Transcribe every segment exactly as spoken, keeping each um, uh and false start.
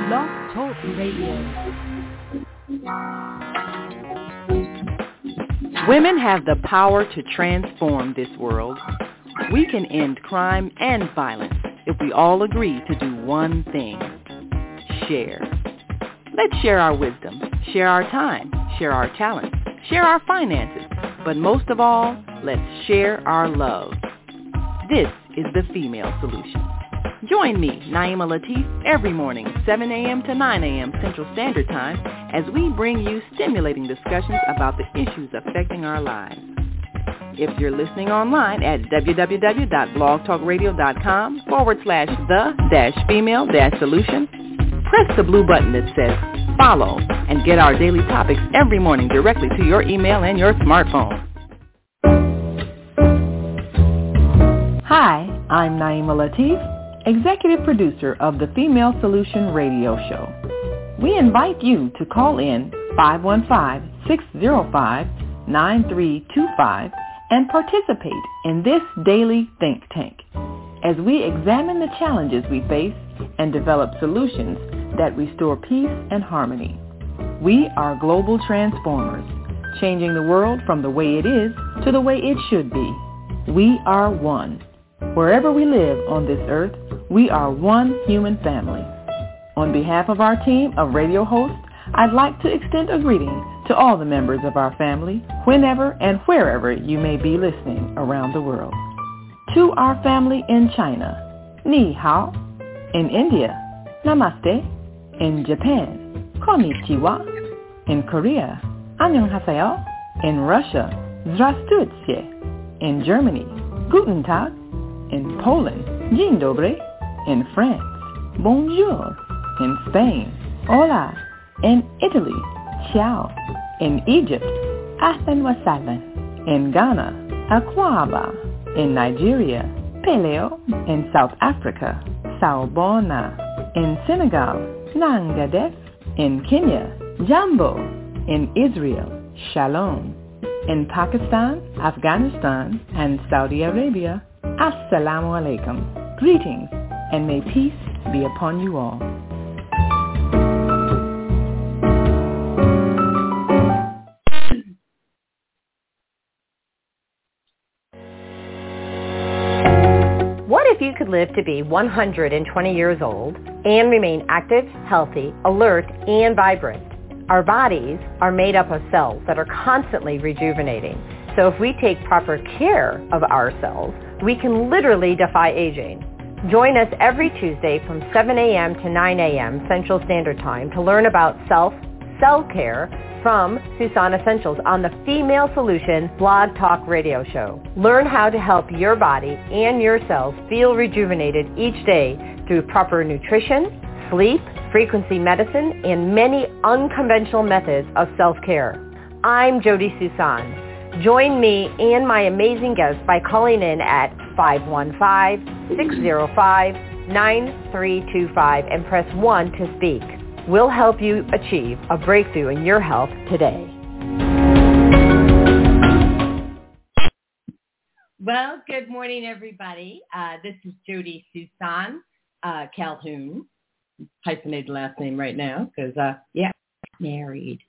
Blog Talk Radio. Women have the power to transform this world. We can end crime and violence if we all agree to do one thing: share. Let's share our wisdom, share our time, share our talents, share our finances, but most of all, let's share our love. This is the Female Solution. Join me, Naima Latif, every morning, seven a.m. to nine a.m. Central Standard Time, as we bring you stimulating discussions about the issues affecting our lives. If you're listening online at www.blogtalkradio.com forward slash the dash female dash solution, press the blue button that says follow and get our daily topics every morning directly to your email and your smartphone. Hi, I'm Naima Latif, Executive Producer of the Female Solution Radio Show. We invite you to call in five one five, six zero five, nine three two five and participate in this daily think tank as we examine the challenges we face and develop solutions that restore peace and harmony. We are global transformers, changing the world from the way it is to the way it should be. We are one. Wherever we live on this earth, we are one human family. On behalf of our team of radio hosts, I'd like to extend a greeting to all the members of our family, whenever and wherever you may be listening around the world. To our family in China, Ni Hao. In India, Namaste. In Japan, Konnichiwa. In Korea, Annyeonghaseyo. In Russia, Zdravstvutie. In Germany, Guten Tag. In Poland, Dzień dobry. In France, Bonjour. In Spain, Hola. In Italy, Ciao. In Egypt, Ahlan wa sahlan. In Ghana, Akwaba. In Nigeria, Peleo. In South Africa, Sawubona. In Senegal, Nangadef. In Kenya, Jambo. In Israel, Shalom. In Pakistan, Afghanistan, and Saudi Arabia, Assalamu alaikum. Greetings, and may peace be upon you all. What if you could live to be one hundred twenty years old and remain active, healthy, alert, and vibrant? Our bodies are made up of cells that are constantly rejuvenating. So if we take proper care of our cells, we can literally defy aging. Join us every Tuesday from seven a.m. to nine a.m. Central Standard Time to learn about self, cell care from Susan Essentials on the Female Solution Blog Talk Radio Show. Learn how to help your body and your cells feel rejuvenated each day through proper nutrition, sleep, frequency medicine, and many unconventional methods of self-care. I'm Jody Susan. Join me and my amazing guests by calling in at five one five, six zero five, nine three two five and press one to speak. We'll help you achieve a breakthrough in your health today. Well, good morning, everybody. Uh, this is Jody Susan uh, Calhoun. Hyphenated last name right now because, uh, yeah, married.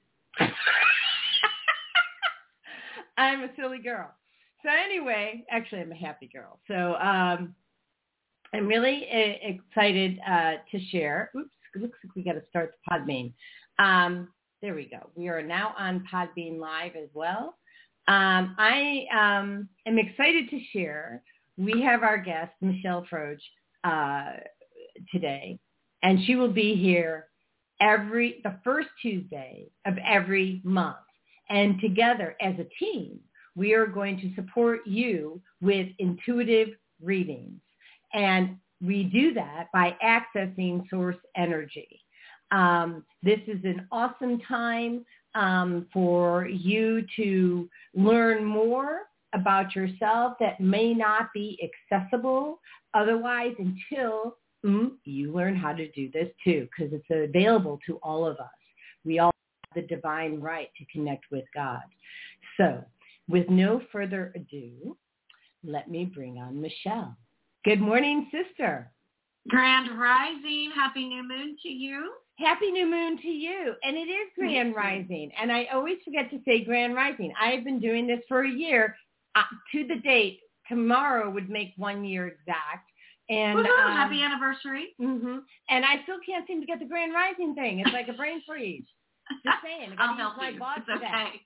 I'm a silly girl. So anyway, actually, I'm a happy girl. So um, I'm really uh, excited uh, to share. Oops, it looks like we got to start the Podbean. Um, there we go. We are now on Podbean Live as well. Um, I um, am excited to share. We have our guest, Michelle Froge, uh, today, and she will be here every the first Tuesday of every month. And together as a team, we are going to support you with intuitive readings. And we do that by accessing source energy. Um, this is an awesome time um, for you to learn more about yourself that may not be accessible otherwise until mm, you learn how to do this too, because it's available to all of us. We all the divine right to connect with God. So with no further ado, let me bring on Michelle. Good morning, sister. Grand Rising. Happy New Moon to you. Happy New Moon to you. And it is Grand Rising. And I always forget to say Grand Rising. I have been doing this for a year. Uh, to the date, tomorrow would make one year exact. And um, happy anniversary. Mm-hmm. And I still can't seem to get the Grand Rising thing. It's like a brain freeze. Just saying. I'll help my you. Boss it's okay.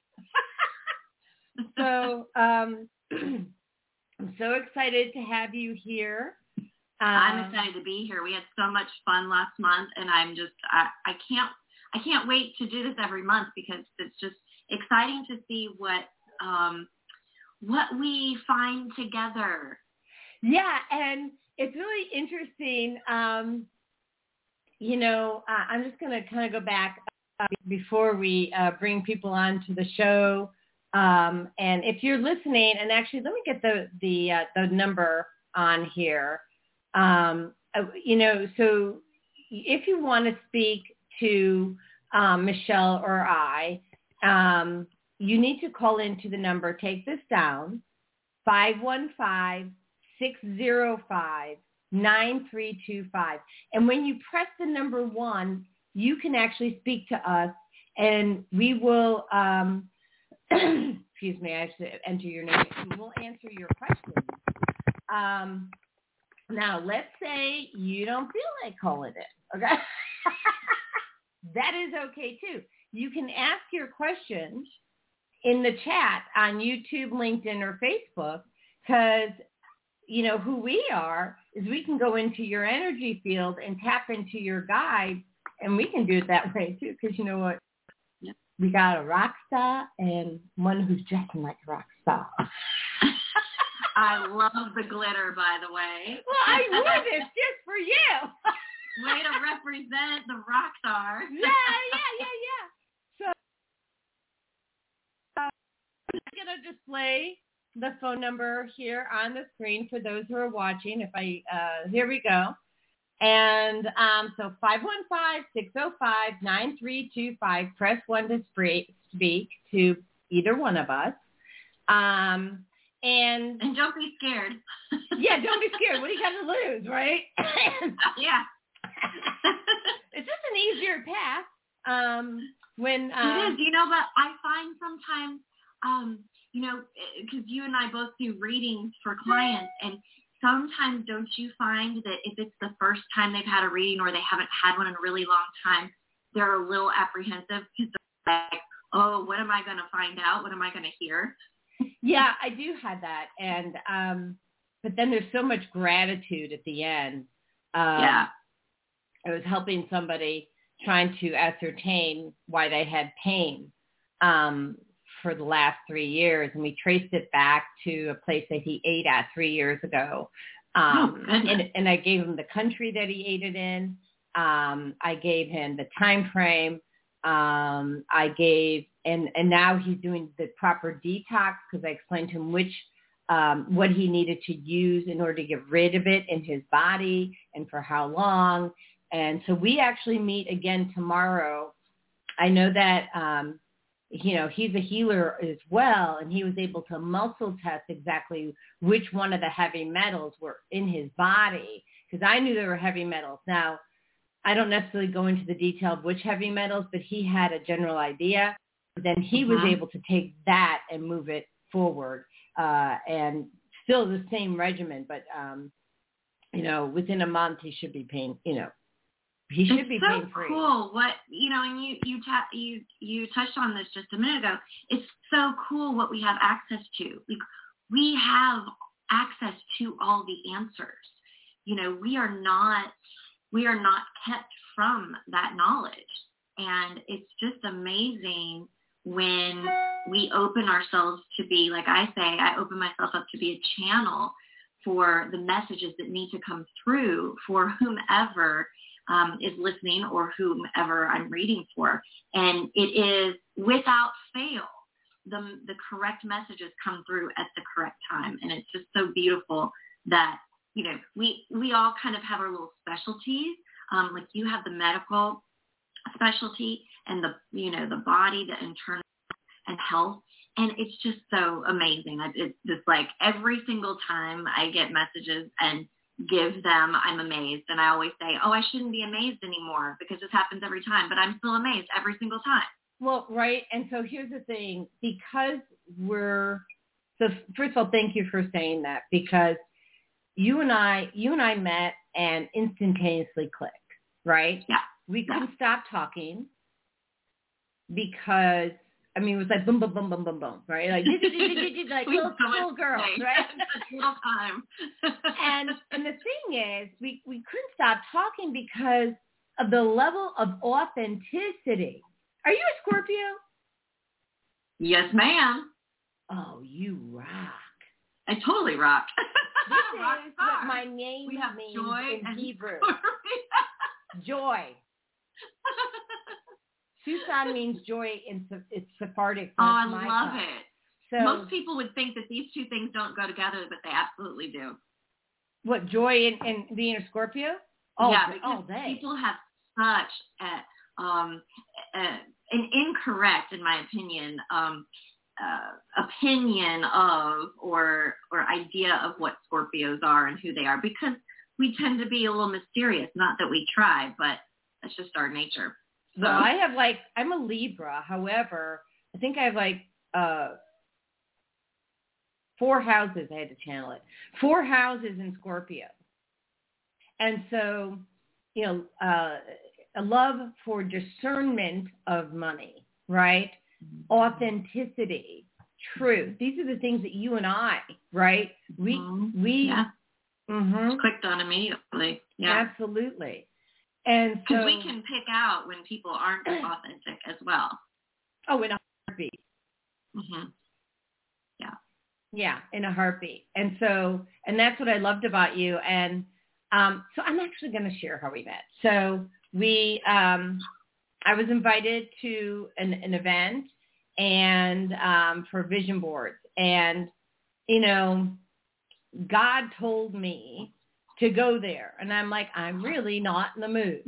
So um, I'm so excited to have you here. Um, I'm excited to be here. We had so much fun last month, and I'm just I, I can't I can't wait to do this every month because it's just exciting to see what um, what we find together. Yeah, and it's really interesting. Um, you know, uh, I'm just going to kind of go back uh, before we uh, bring people on to the show. Um, and if you're listening, and actually, let me get the the uh, the number on here. Um, you know, so if you want to speak to um, Michelle or I, um, you need to call into the number. Take this down: five one five, six zero five, nine three two five. And when you press the number one, you can actually speak to us, and we will. Um, excuse me, I have to enter your name. We will answer your questions. Um, now, let's say you don't feel like calling it, okay? That is okay, too. You can ask your questions in the chat on YouTube, LinkedIn, or Facebook because, you know, who we are is we can go into your energy field and tap into your guide, and we can do it that way, too, because you know what? We got a rock star and one who's dressing like a rock star. I love the glitter, by the way. Well, I would. It's just for you. Way to represent the rock star. Yeah, yeah, yeah, yeah. So uh, I'm going to display the phone number here on the screen for those who are watching. If I, uh, here we go. And um, so five one five, six zero five, nine three two five, press one to speak to either one of us. Um, and, and don't be scared. Yeah, don't be scared. What do you got to lose, right? Yeah. It's just an easier path. Um, when um, It is, you know, but I find sometimes, um, you know, because you and I both do readings for clients, and sometimes don't you find that if it's the first time they've had a reading or they haven't had one in a really long time, they're a little apprehensive because they're like, oh, what am I going to find out? What am I going to hear? Yeah, I do have that. And um, but then there's so much gratitude at the end. Um, yeah. I was helping somebody trying to ascertain why they had pain um, for the last three years, and we traced it back to a place that he ate at three years ago. Um, oh, and, and I gave him the country that he ate it in. Um, I gave him the time frame. Um, I gave, and, and now he's doing the proper detox because I explained to him which, um, what he needed to use in order to get rid of it in his body and for how long. And so we actually meet again tomorrow. I know that, um, you know, he's a healer as well, and he was able to muscle test exactly which one of the heavy metals were in his body, because I knew there were heavy metals. Now, I don't necessarily go into the detail of which heavy metals, but he had a general idea. Then he was uh-huh. able to take that and move it forward, uh, and still the same regimen, but, um, you know, within a month he should be pain, you know, he should it's be so pain free. Cool. What, you know, and you, you, ta- you, you touched on this just a minute ago. It's so cool what we have access to. Like, we have access to all the answers. You know, we are not, we are not kept from that knowledge. And it's just amazing when we open ourselves to be, like I say, I open myself up to be a channel for the messages that need to come through for whomever um, is listening or whomever I'm reading for. And it is without fail, the, the correct messages come through at the correct time. And it's just so beautiful that, you know, we, we all kind of have our little specialties. Um, like you have the medical specialty and the, you know, the body, the internal and health. And it's just so amazing. It's just like every single time I get messages and give them I'm amazed. And I always say, oh, I shouldn't be amazed anymore because this happens every time, but I'm still amazed every single time. Well, right. And so here's the thing, because we're, so first of all, thank you for saying that, because you and I, you and I met and instantaneously clicked, right? Yeah. We yeah. couldn't stop talking because, I mean, it was like boom, boom, boom, boom, boom, boom, right? Like, like little, so little girls, right? Little time. and and the thing is, we, we couldn't stop talking because of the level of authenticity. Are you a Scorpio? Yes, ma'am. Oh, you rock. I totally rock. This is what my name we have means joy in and Hebrew. Joy. Tucson means joy in it's Sephardic. So oh, I my love God. it. So, most people would think that these two things don't go together, but they absolutely do. What, joy in, in being a Scorpio? Oh, yeah, because all day. People have such a, um, a, an incorrect, in my opinion, um, uh, opinion of or or idea of what Scorpios are and who they are, because we tend to be a little mysterious. Not that we try, but that's just our nature. So well, I have like, I'm a Libra. However, I think I have like uh, four houses. I had to channel it. Four houses in Scorpio. And so, you know, uh, a love for discernment of money, right? Authenticity, truth. These are the things that you and I, right? We, mm-hmm. we, yeah. mm-hmm. clicked on immediately. Yeah. Absolutely. And because so, we can pick out when people aren't authentic as well. Oh, in a heartbeat. Mm-hmm. Yeah. Yeah, in a heartbeat. And so, and that's what I loved about you. And um, so I'm actually going to share how we met. So we, um, I was invited to an, an event and um, for vision boards. And, you know, God told me to go there. And I'm like, I'm really not in the mood.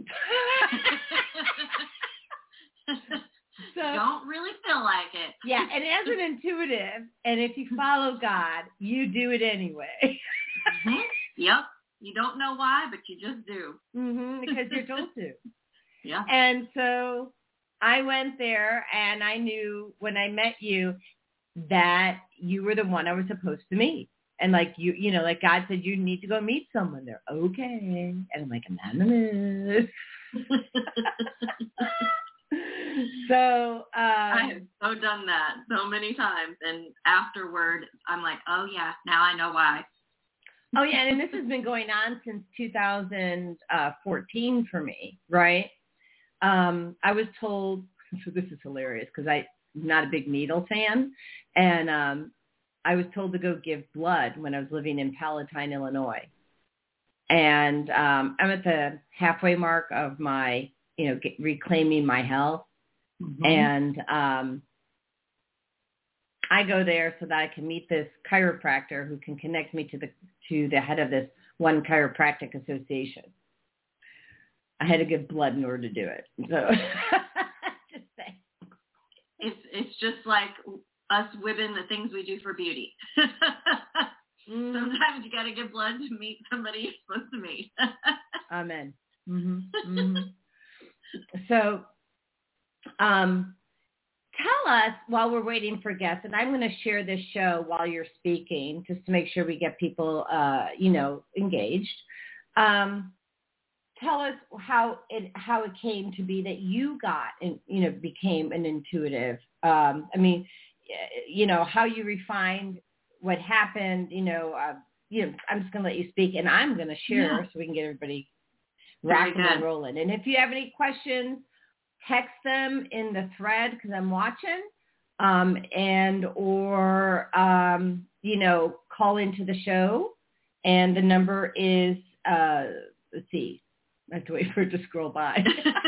So, don't really feel like it. Yeah, and as an intuitive, and if you follow God, you do it anyway. Mm-hmm. Yep. You don't know why, but you just do. Mm-hmm, because you're told to. Yeah. And so I went there, and I knew when I met you that you were the one I was supposed to meet. And like you, you know, like God said, you need to go meet someone there. Okay. And I'm like, I'm not in the mood. So um, I have so done that so many times, and afterward, I'm like, oh yeah, now I know why. Oh yeah, and this has been going on since two thousand fourteen for me, right? Um, I was told, so this is hilarious because I'm not a big needle fan, and um, I was told to go give blood when I was living in Palatine, Illinois, and um, I'm at the halfway mark of my, you know, get, reclaiming my health. Mm-hmm. And um, I go there so that I can meet this chiropractor who can connect me to the to the head of this one chiropractic association. I had to give blood in order to do it. So just say. It's it's just like us women, the things we do for beauty. mm. Sometimes you got to give blood to meet somebody you're supposed to meet. Amen. Mm-hmm. Mm-hmm. So. Um, tell us while we're waiting for guests, and I'm going to share this show while you're speaking, just to make sure we get people, uh, you know, engaged. Um, tell us how it how it came to be that you got and you know became an intuitive. Um, I mean, you know, how you refined what happened. You know, uh, you know, I'm just going to let you speak, and I'm going to share yeah. so we can get everybody rocking and rolling. And if you have any questions, text them in the thread because I'm watching, um, and or, um, you know, call into the show. And the number is, uh, let's see, I have to wait for it to scroll by.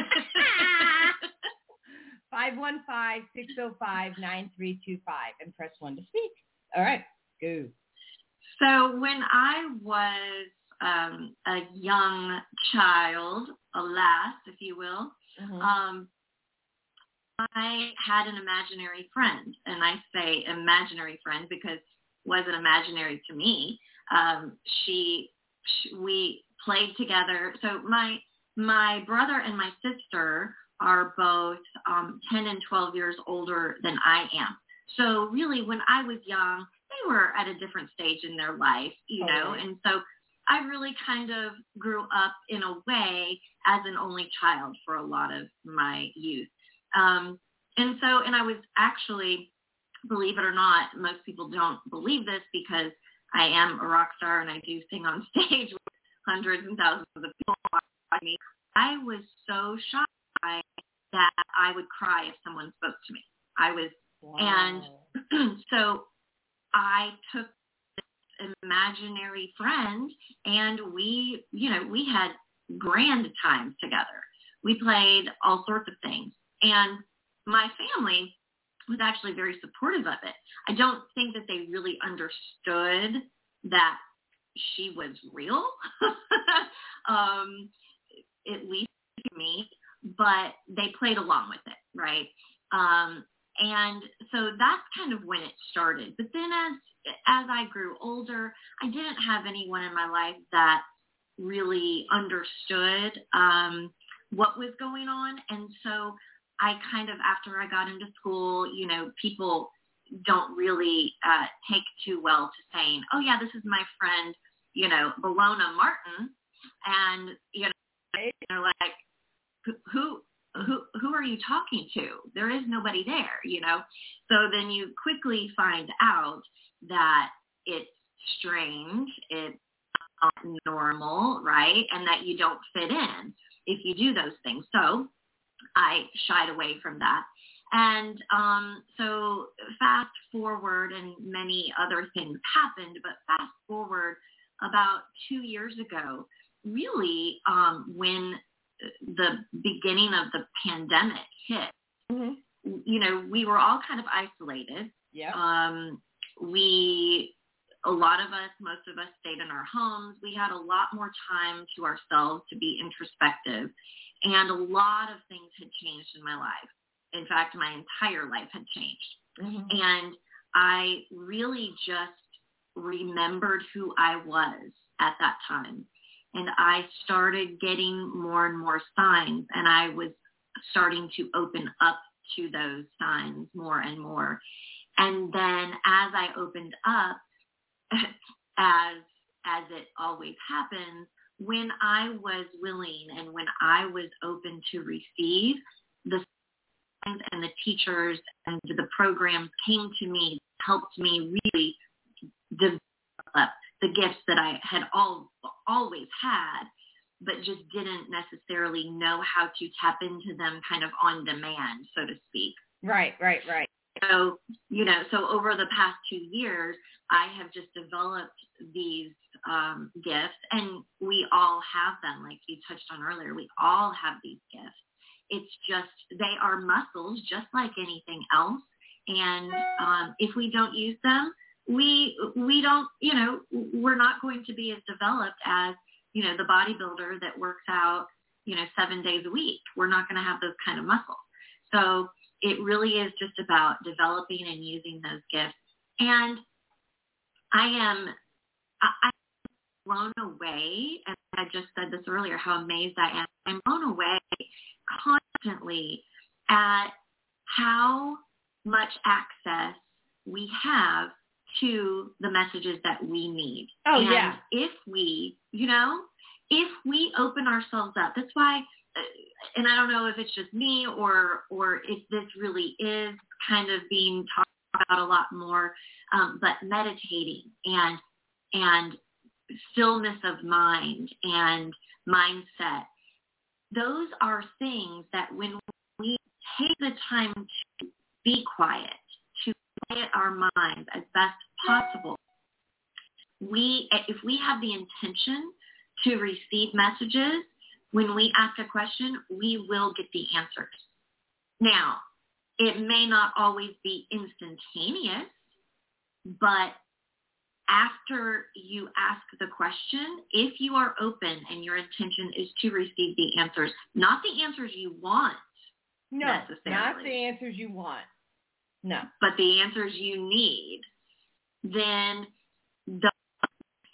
five one five, six oh five, nine three two five and press one to speak. All right, go. So when I was um, a young child, a lass, if you will, Mm-hmm. Um, I had an imaginary friend, and I say imaginary friend because it wasn't imaginary to me. Um, she we played together. So my my brother and my sister are both um, ten and twelve years older than I am. So really, when I was young, they were at a different stage in their life, you oh, know, right. and so I really kind of grew up in a way as an only child for a lot of my youth. Um, and so, and I was actually, believe it or not, most people don't believe this because I am a rock star and I do sing on stage with hundreds and thousands of people watching me. I was so shy that I would cry if someone spoke to me. I was, wow. and so I took this imaginary friend and we, you know, we had grand times together. We played all sorts of things. And my family was actually very supportive of it. I don't think that they really understood that she was real, um, at least to me, but they played along with it, right? Um, and so that's kind of when it started. But then as as I grew older, I didn't have anyone in my life that really understood um, what was going on. And so I kind of, after I got into school, you know, people don't really uh, take too well to saying, oh, yeah, this is my friend, you know, Bologna Martin. And, you know, they're like, who, who, who are you talking to? There is nobody there, you know? So then you quickly find out that it's strange, it's not normal, right? And that you don't fit in if you do those things. So I shied away from that. And um, so fast forward, and many other things happened, but fast forward about two years ago, really um, when the beginning of the pandemic hit, mm-hmm. you know, we were all kind of isolated. Yeah. Um, we, a lot of us, most of us stayed in our homes. We had a lot more time to ourselves to be introspective. And a lot of things had changed in my life. In fact, my entire life had changed. Mm-hmm. And I really just remembered who I was at that time. And I started getting more and more signs, and I was starting to open up to those signs more and more. And then as I opened up, as as it always happens, when I was willing and when I was open to receive, the signs and the teachers and the programs came to me, helped me really develop the gifts that I had all, always had, but just didn't necessarily know how to tap into them kind of on demand, so to speak. Right, right, right. So, you know, so over the past two years, I have just developed these um, gifts, and we all have them, like you touched on earlier. We all have these gifts. It's just, they are muscles just like anything else. And um, if we don't use them, we we don't, you know, we're not going to be as developed as, you know, the bodybuilder that works out, you know, seven days a week. We're not going to have those kind of muscles. So it really is just about developing and using those gifts. And I am, I, I'm blown away, and I just said this earlier, how amazed I am. I'm blown away constantly at how much access we have to the messages that we need. Oh, and yeah. if we, you know, if we open ourselves up, that's why, uh, and I don't know if it's just me or or if this really is kind of being talked about a lot more, um, but meditating and and stillness of mind and mindset, those are things that when we take the time to be quiet, to quiet our minds as best possible, we, if we have the intention to receive messages, when we ask a question, we will get the answers. Now, it may not always be instantaneous, but after you ask the question, if you are open and your intention is to receive the answers, not the answers you want, no, necessarily, not the answers you want, no, but the answers you need, then the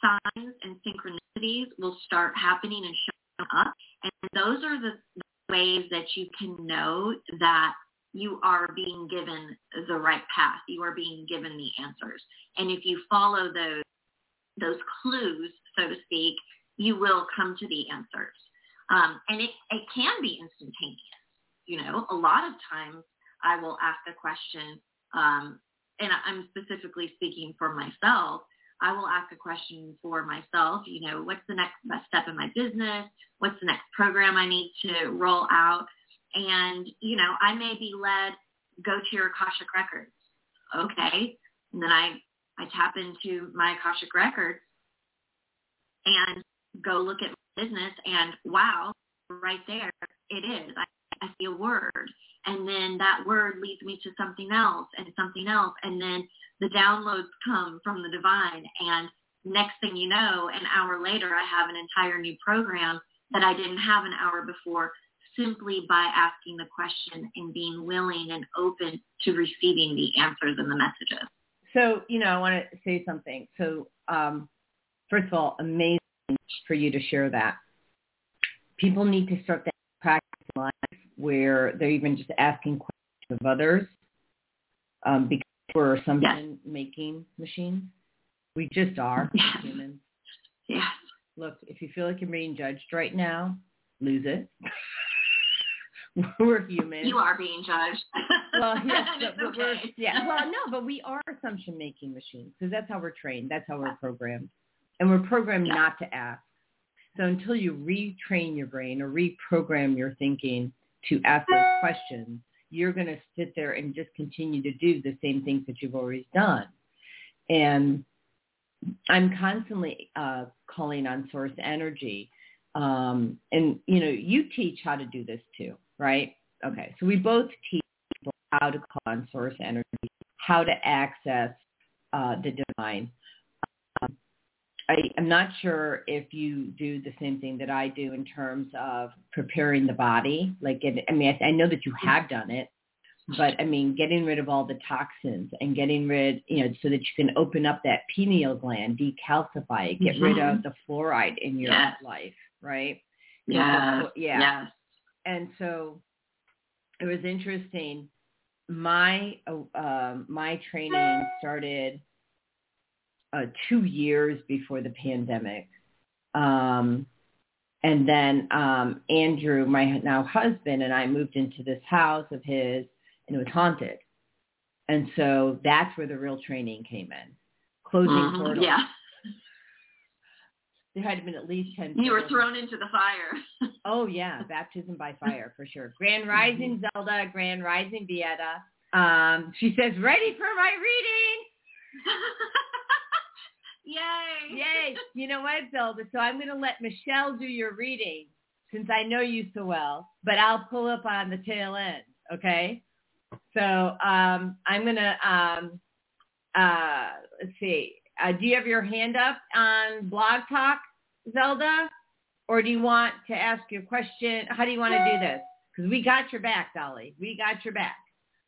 signs and synchronicities will start happening and showing up. And those are the, the ways that you can know that you are being given the right path. You are being given the answers. And if you follow those those clues, so to speak, you will come to the answers. Um, and it, it can be instantaneous. You know, a lot of times I will ask a question, um, and I'm specifically speaking for myself. I will ask a question for myself, you know, what's the next best step in my business? What's the next program I need to roll out? And, you know, I may be led, go to your Akashic Records. Okay. And then I, I tap into my Akashic Records and go look at my business, and wow, right there it is. I, I see a word. And then that word leads me to something else and something else. And then the downloads come from the divine. And next thing you know, an hour later, I have an entire new program that I didn't have an hour before, simply by asking the question and being willing and open to receiving the answers and the messages. So, you know, I want to say something. So, um, first of all, amazing for you to share that. People need to start that practice in life where they're even just asking questions of others, um, because we're assumption-making machines. We just are yes. humans. Yes. Look, if you feel like you're being judged right now, lose it. We're human. You are being judged. Well, yes, but, but okay. we're, yeah. Well, no, but we are assumption-making machines because that's how we're trained. That's how we're programmed, and we're programmed yeah. not to ask. So until you retrain your brain or reprogram your thinking to ask those questions, you're going to sit there and just continue to do the same things that you've always done. And I'm constantly uh, calling on source energy. Um, and, you know, you teach how to do this too, right? Okay. So we both teach people how to call on source energy, how to access uh, the divine. Um, I, I'm not sure if you do the same thing that I do in terms of preparing the body. Like, it, I mean, I, I know that you have done it, but I mean, getting rid of all the toxins and getting rid, you know, so that you can open up that pineal gland, decalcify it, get mm-hmm. rid of the fluoride in your yes. life, right? Yes. So, yeah. Yes. And so it was interesting. My uh, my training started uh, two years before the pandemic. Um, and then um, Andrew, my now husband, and I moved into this house of his, and it was haunted. And so that's where the real training came in. Closing mm-hmm. portals. Yeah. There had been at least ten. You were thrown into the fire. Oh, yeah. Baptism by fire, for sure. Grand Rising, mm-hmm. Zelda. Grand Rising, Vieta. Um, she says, ready for my reading. Yay. Yay. You know what, Zelda? So I'm going to let Michelle do your reading since I know you so well, but I'll pull up on the tail end, okay? So um, I'm going to, um, uh, let's see. Uh, do you have your hand up on Blog Talk, Zelda? Or do you want to ask your question? How do you want to do this? Because we got your back, Dolly. We got your back.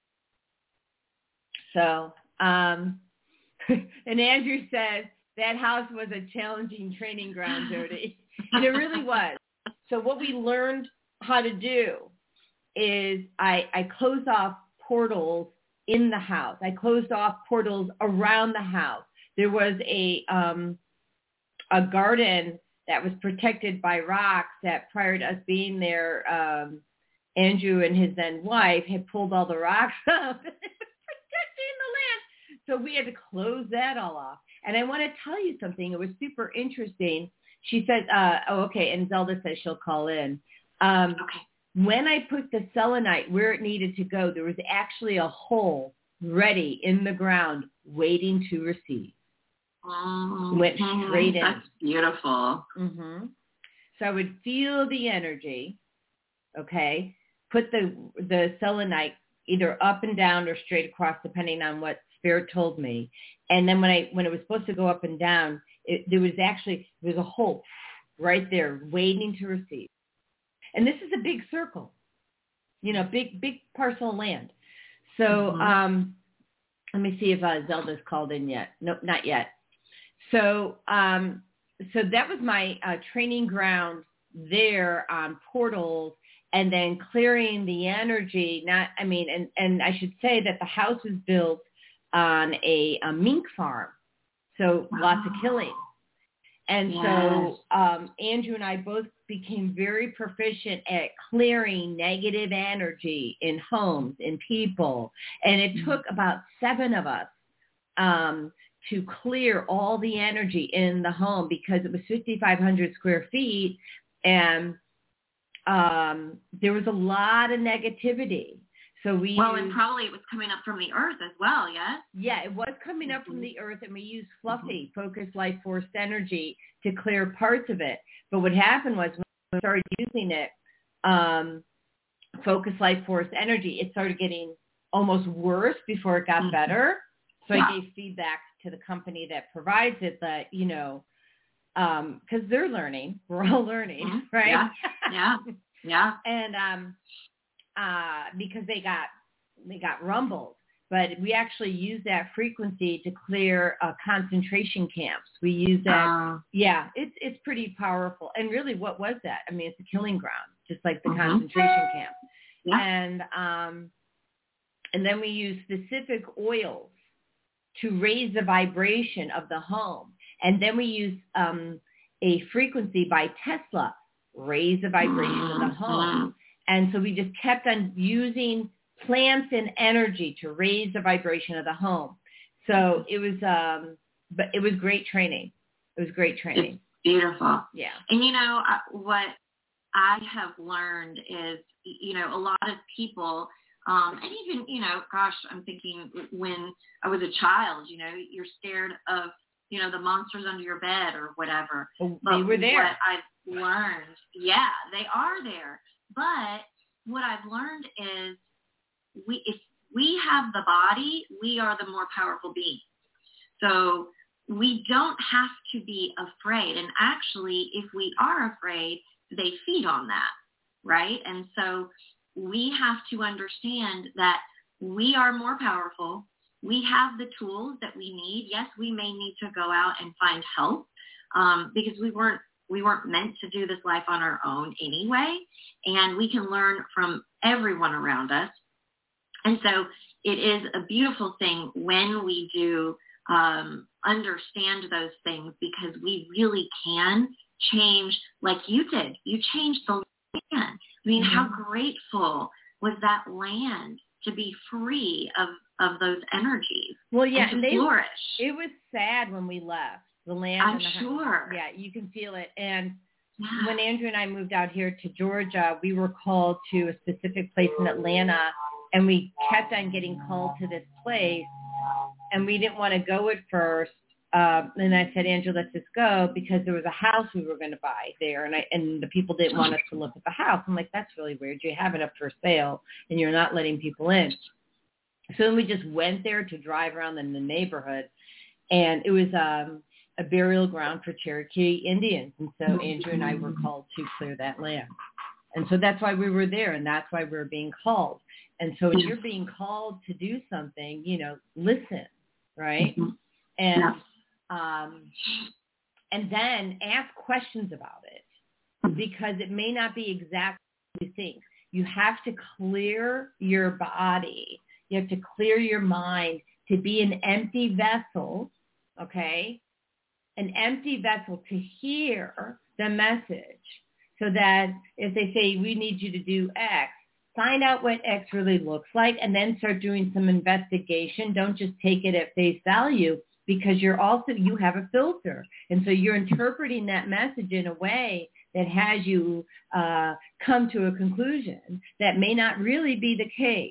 So, um, and Andrew says, that house was a challenging training ground, Jody. And it really was. So what we learned how to do is I, I closed off portals in the house. I closed off portals around the house. There was a um, a garden that was protected by rocks that prior to us being there, um, Andrew and his then wife had pulled all the rocks up. It was protecting the land. So we had to close that all off. And I want to tell you something. It was super interesting. She said, uh, oh, okay, and Zelda says she'll call in. Um, okay. When I put the selenite where it needed to go, there was actually a hole ready in the ground waiting to receive. Oh, went straight in. That's beautiful. Mm-hmm. So I would feel the energy, okay, put the the selenite either up and down or straight across, depending on what Spirit told me. And then when I when it was supposed to go up and down, it, there was actually there was a hole right there waiting to receive. And this is a big circle, you know, big big parcel of land. So mm-hmm. um, let me see if uh, Zelda's called in yet. Nope, not yet. so, um, so that was my uh, training ground there on portals, and then clearing the energy. Not, I mean, and, and I should say that the house was built on a, a mink farm, so wow. lots of killing. And yes. so um, Andrew and I both became very proficient at clearing negative energy in homes, in people. And it mm-hmm. took about seven of us um, to clear all the energy in the home, because it was fifty-five hundred square feet. And um, there was a lot of negativity. So we well, used, and probably it was coming up from the earth as well, yes? Yeah, it was coming up mm-hmm. from the earth, and we used fluffy, mm-hmm. focused life force energy to clear parts of it. But what happened was when we started using it, um, focused life force energy, it started getting almost worse before it got mm-hmm. better. So yeah. I gave feedback to the company that provides it that, you know, um, because they're learning. We're all learning, mm-hmm. right? Yeah, yeah, yeah. and um, uh, because they got they got rumbled. But we actually use that frequency to clear uh, concentration camps. We use that. Uh, yeah, it's it's pretty powerful. And really, what was that? I mean, it's a killing ground, just like the mm-hmm. concentration camp. Yeah. And um, and then we use specific oils to raise the vibration of the home. And then we use um, a frequency by Tesla, raise the vibration mm-hmm. of the home. And so we just kept on using plants and energy to raise the vibration of the home. So it was, um, but it was great training. It was great training. It's beautiful. Yeah. And you know, what I have learned is, you know, a lot of people, um, and even, you know, gosh, I'm thinking when I was a child, you know, you're scared of, you know, the monsters under your bed or whatever. Oh, they were there. What I've learned, yeah, they are there. But what I've learned is, we if we have the body, we are the more powerful beings. So we don't have to be afraid. And actually, if we are afraid, they feed on that, right? And so we have to understand that we are more powerful. We have the tools that we need. Yes, we may need to go out and find help um, because we weren't we weren't meant to do this life on our own anyway. And we can learn from everyone around us. And so it is a beautiful thing when we do um, understand those things, because we really can change, like you did. You changed the land. I mean, mm-hmm. how grateful was that land to be free of, of those energies? Well, yeah, and to and they, flourish. It was sad when we left the land. I'm and the sure. House. Yeah, you can feel it. And yeah. when Andrew and I moved out here to Georgia, we were called to a specific place in Atlanta. And we kept on getting called to this place, and we didn't want to go at first. Uh, and I said, Andrew, let's just go, because there was a house we were going to buy there, and I and the people didn't want us to look at the house. I'm like, that's really weird. You have it up for sale, and you're not letting people in. So then we just went there to drive around in the neighborhood, and it was um, a burial ground for Cherokee Indians. And so Andrew and I were called to clear that land. And so that's why we were there, and that's why we were being called. And so when you're being called to do something, you know, listen, right? Mm-hmm. And um, and then ask questions about it, because it may not be exactly what you think. You have to clear your body. You have to clear your mind to be an empty vessel, okay? An empty vessel to hear the message, so that if they say, we need you to do X, find out what X really looks like, and then start doing some investigation. Don't just take it at face value, because you're also, you have a filter. And so you're interpreting that message in a way that has you uh, come to a conclusion that may not really be the case.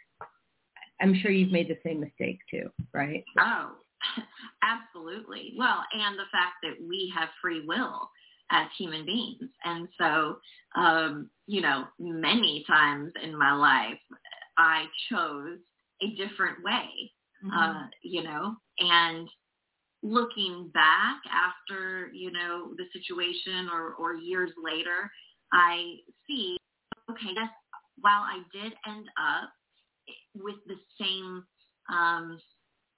I'm sure you've made the same mistake too, right? Oh, absolutely. Well, and the fact that we have free will as human beings. And so, um, you know, many times in my life, I chose a different way, mm-hmm. uh, you know, and looking back after, you know, the situation or, or years later, I see, okay, that's, while I did end up with the same um,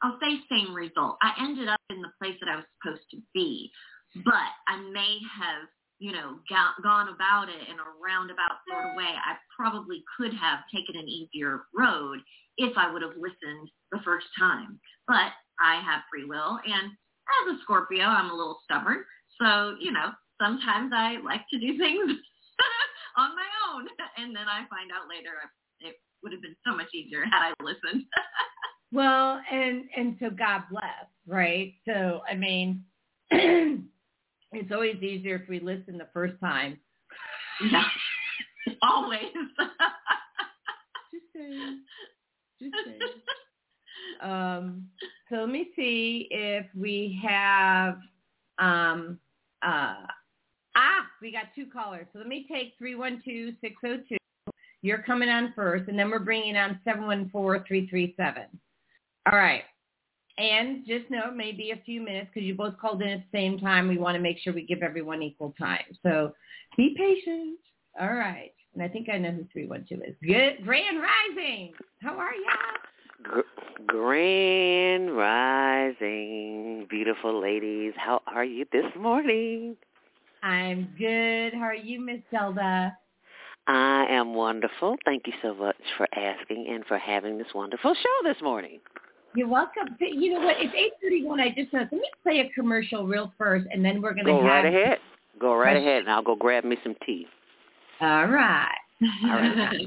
I'll say same result. I ended up in the place that I was supposed to be, but I may have, you know, go- gone about it in a roundabout sort of way. I probably could have taken an easier road if I would have listened the first time. But I have free will, and as a Scorpio, I'm a little stubborn. So, you know, sometimes I like to do things on my own, and then I find out later it would have been so much easier had I listened. Well, and and so God bless, right? So, I mean, it's always easier if we listen the first time. Yeah, always. Just saying. Just saying. Um, so let me see if we have, um, uh, ah, we got two callers. So let me take three one two, six oh two. You're coming on first, and then we're bringing on seven one four, three three seven. All right. And just know it may be a few minutes because you both called in at the same time. We want to make sure we give everyone equal time. So be patient. All right. And I think I know who three one two is. Good. Grand Rising. How are ya? G- Grand Rising, beautiful ladies. How are you this morning? I'm good. How are you, Miss Zelda? I am wonderful. Thank you so much for asking and for having this wonderful show this morning. You're welcome. You know what? It's eight thirty-one. I just want let me play a commercial real first, and then we're going to Go have... right ahead. Go right ahead, and I'll go grab me some tea. All right. All right.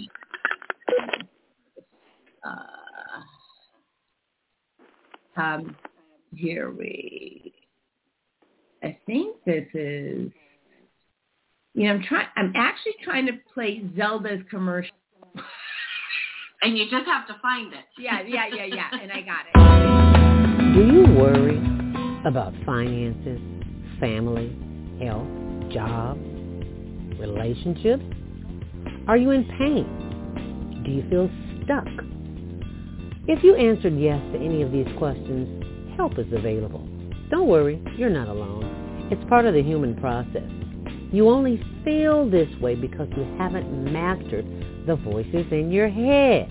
uh, um, here we... I think this is... You know, I'm trying. I'm actually trying to play Zelda's commercial. And you just have to find it. Yeah, yeah, yeah, yeah. And I got it. Do you worry about finances, family, health, job, relationships? Are you in pain? Do you feel stuck? If you answered yes to any of these questions, help is available. Don't worry, you're not alone. It's part of the human process. You only feel this way because you haven't mastered the voices in your head.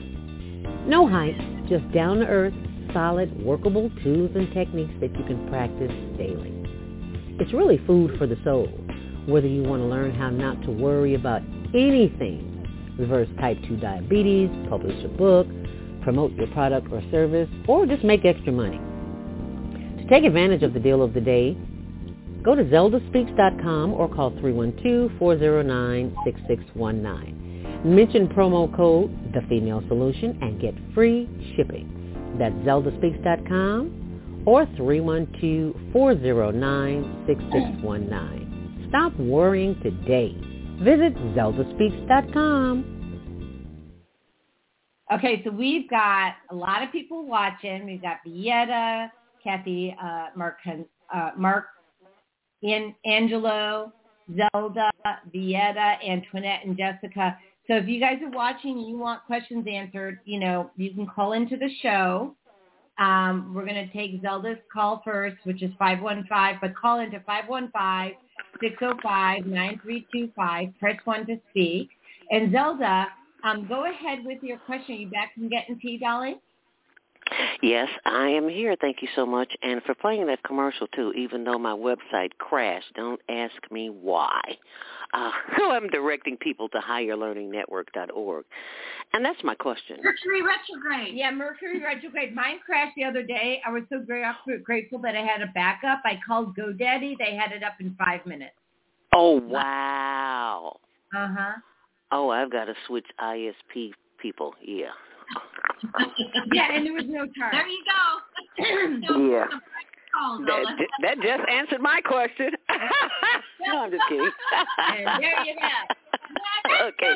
No hype, just down-to-earth, solid, workable tools and techniques that you can practice daily. It's really food for the soul, whether you want to learn how not to worry about anything, reverse type two diabetes, publish a book, promote your product or service, or just make extra money. To take advantage of the deal of the day, go to zelda speaks dot com or call three one two, four zero nine, six six one nine. Mention promo code The Female Solution and get free shipping. That's zelda speaks dot com or three one two, four zero nine, six six one nine. Stop worrying today. Visit zelda speaks dot com. Okay, so we've got a lot of people watching. We've got Vieta, Kathy, uh, Mark, uh, Mark, In Angelo, Zelda, Vieta, Antoinette, and Jessica. So if you guys are watching and you want questions answered, you know, you can call into the show. Um, we're going to take Zelda's call first, which is five one five, but call into five one five, six oh five, nine three two five. Press one to speak. And Zelda, um, go ahead with your question. Are you back from getting tea, darling? Yes, I am here. Thank you so much. And for playing that commercial, too, even though my website crashed, don't ask me why. Uh, so I'm directing people to higher learning network dot org. And that's my question. Mercury retrograde. Yeah, Mercury retrograde. Mine crashed the other day. I was so grateful that I had a backup. I called GoDaddy. They had it up in five minutes. Oh, wow. Uh-huh. Oh, I've got to switch I S P people. Yeah. Yeah, and there was no charge. There you go. Yeah. That, that just answered my question. No, I'm just kidding. And there you go. Okay.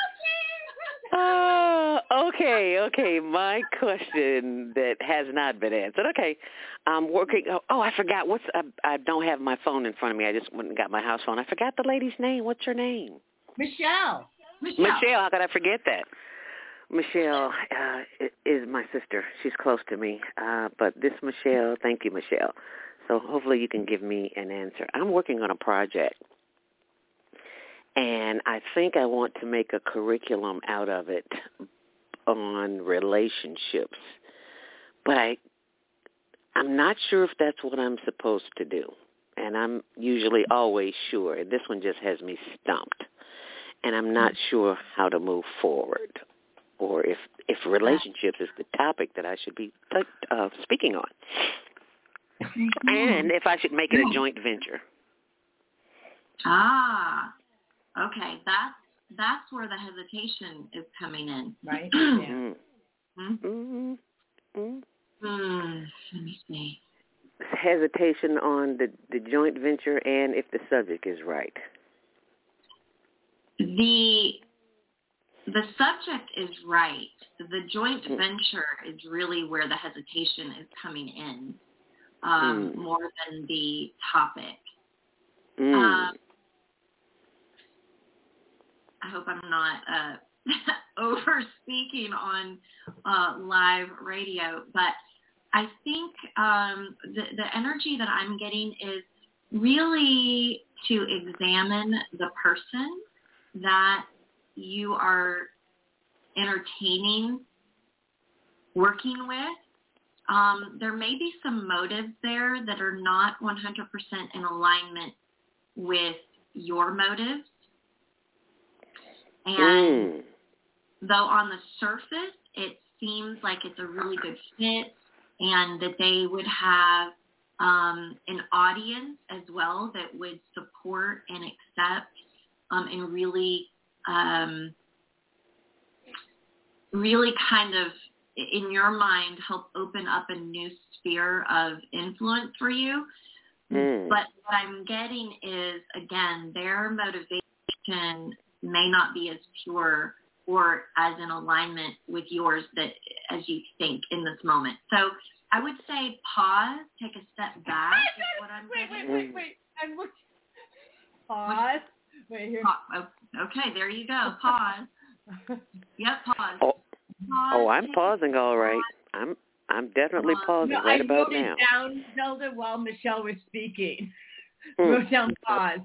Uh, okay, okay. My question that has not been answered. Okay. I'm working. Oh, oh I forgot. What's? I, I don't have my phone in front of me. I just went and got my house phone. I forgot the lady's name. What's her name? Michelle. Michelle. Michelle. How could I forget that? Michelle uh, is my sister. She's close to me. Uh, but this Michelle, thank you, Michelle. So hopefully you can give me an answer. I'm working on a project, and I think I want to make a curriculum out of it on relationships. But I I'm not sure if that's what I'm supposed to do. And I'm usually always sure. This one just has me stumped. And I'm not sure how to move forward, or if, if relationships is the topic that I should be uh, speaking on. And if I should make it a joint venture. Ah, okay. That's, that's where the hesitation is coming in. Right? Yeah. Mm. Mm-hmm. Mm-hmm. Hmm. Let me see. Hesitation on the, the joint venture and if the subject is right. The the subject is right. The joint venture is really where the hesitation is coming in, um, mm. more than the topic. Mm. Um, I hope I'm not uh, over speaking on uh, live radio, but I think um, the, the energy that I'm getting is really to examine the person that you are entertaining, working with. Um, there may be some motives there that are not one hundred percent in alignment with your motives. And mm. though on the surface it seems like it's a really good fit and that they would have um, an audience as well that would support and accept Um, and really, um, really kind of, in your mind, help open up a new sphere of influence for you. Mm. But what I'm getting is, again, their motivation may not be as pure or as in alignment with yours that as you think in this moment. So I would say pause, take a step back. Is what I'm wait, getting. wait, wait, wait. I'm looking. Pause. Wait, here. Okay, there you go. Pause. Yep, pause. Oh, pause oh I'm pausing all right. I'm I'm definitely pausing no, right I about wrote now. it down, Zelda, while Michelle was speaking. Hmm. Wrote down pause.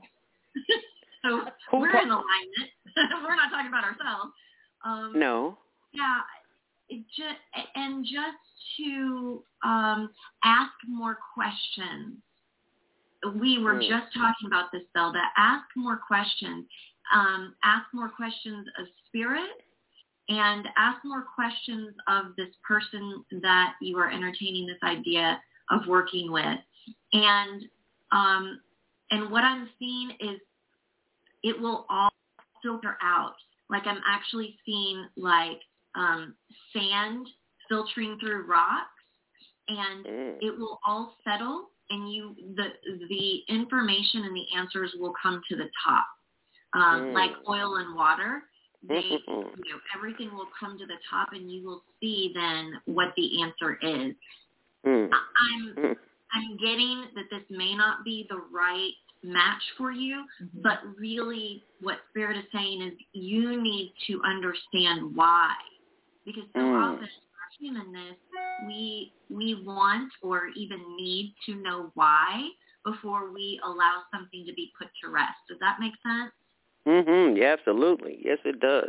So Who we're pa- in alignment. We're not talking about ourselves. Um, No. Yeah, it just, and just to um, ask more questions. We were Mm. just talking about this, Zelda. Ask more questions. Um, ask more questions of spirit, and ask more questions of this person that you are entertaining this idea of working with. And um, and what I'm seeing is it will all filter out. Like I'm actually seeing like um, sand filtering through rocks, and Mm. it will all settle. And you, the the information and the answers will come to the top, um, Mm. like oil and water. They, you know, everything will come to the top, and you will see then what the answer is. Mm. I'm Mm. I'm getting that this may not be the right match for you, Mm-hmm. but really, what Spirit is saying is you need to understand why, because so Mm. often in our humanness, we we want or even need to know why before we allow something to be put to rest. Does that make sense? Mm-hmm. Yeah, absolutely. Yes, it does.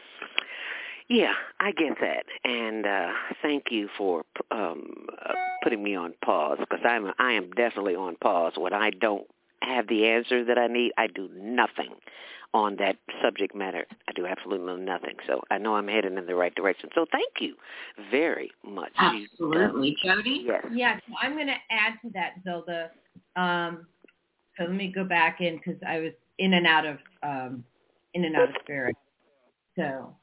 Yeah, I get that, and uh, thank you for um, uh, putting me on pause, because I'm I am definitely on pause. When I don't have the answer that I need, I do nothing on that subject matter. I do absolutely nothing. So I know I'm heading in the right direction. So thank you very much. Absolutely, Jody. Yes. Yeah, so I'm going to add to that, Zelda. Um, so let me go back in because I was in and out of um, in and out of spirit. So,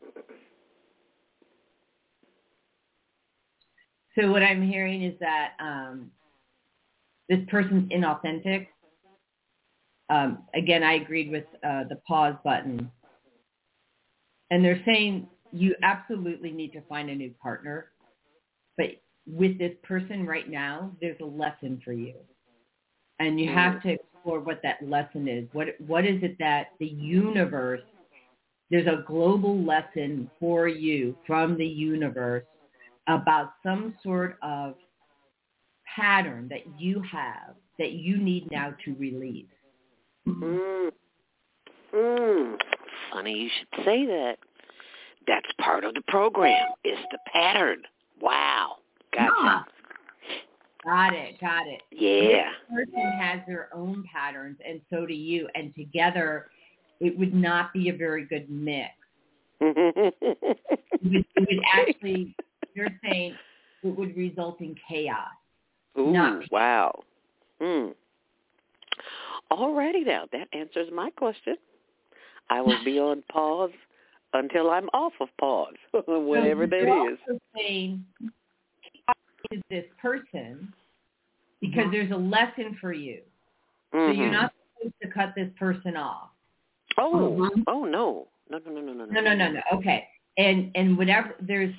so what I'm hearing is that um, this person's inauthentic. Um, again, I agreed with uh, the pause button. And they're saying you absolutely need to find a new partner. But with this person right now, there's a lesson for you. And you have to explore what that lesson is. What What is it that the universe, there's a global lesson for you from the universe about some sort of pattern that you have that you need now to release. Mm. Mm. Funny you should say that. That's part of the program. It's the pattern. Wow. Gotcha. Got it, got it. Yeah. This person has their own patterns, and so do you. And together, it would not be a very good mix. it, would, it would actually, you're saying, it would result in chaos. Ooh, not wow. Hmm. All righty now. That answers my question. I will be on pause until I'm off of pause, whatever so that you're is. Also saying, is this person, because Mhm. there's a lesson for you. Mm-hmm. So you're not supposed to cut this person off. Oh, Mhm. oh no. No, no, no, no, no, No, no, no, no. Okay. And and whatever, there's,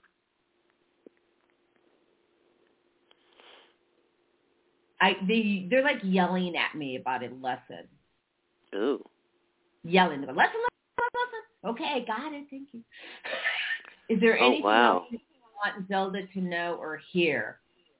I they, they're like yelling at me about a lesson. Ooh. Yelling about, lesson, lesson, lesson. Okay, got it. Thank you. Is there Oh, anything wow. else you want Zelda to know or hear?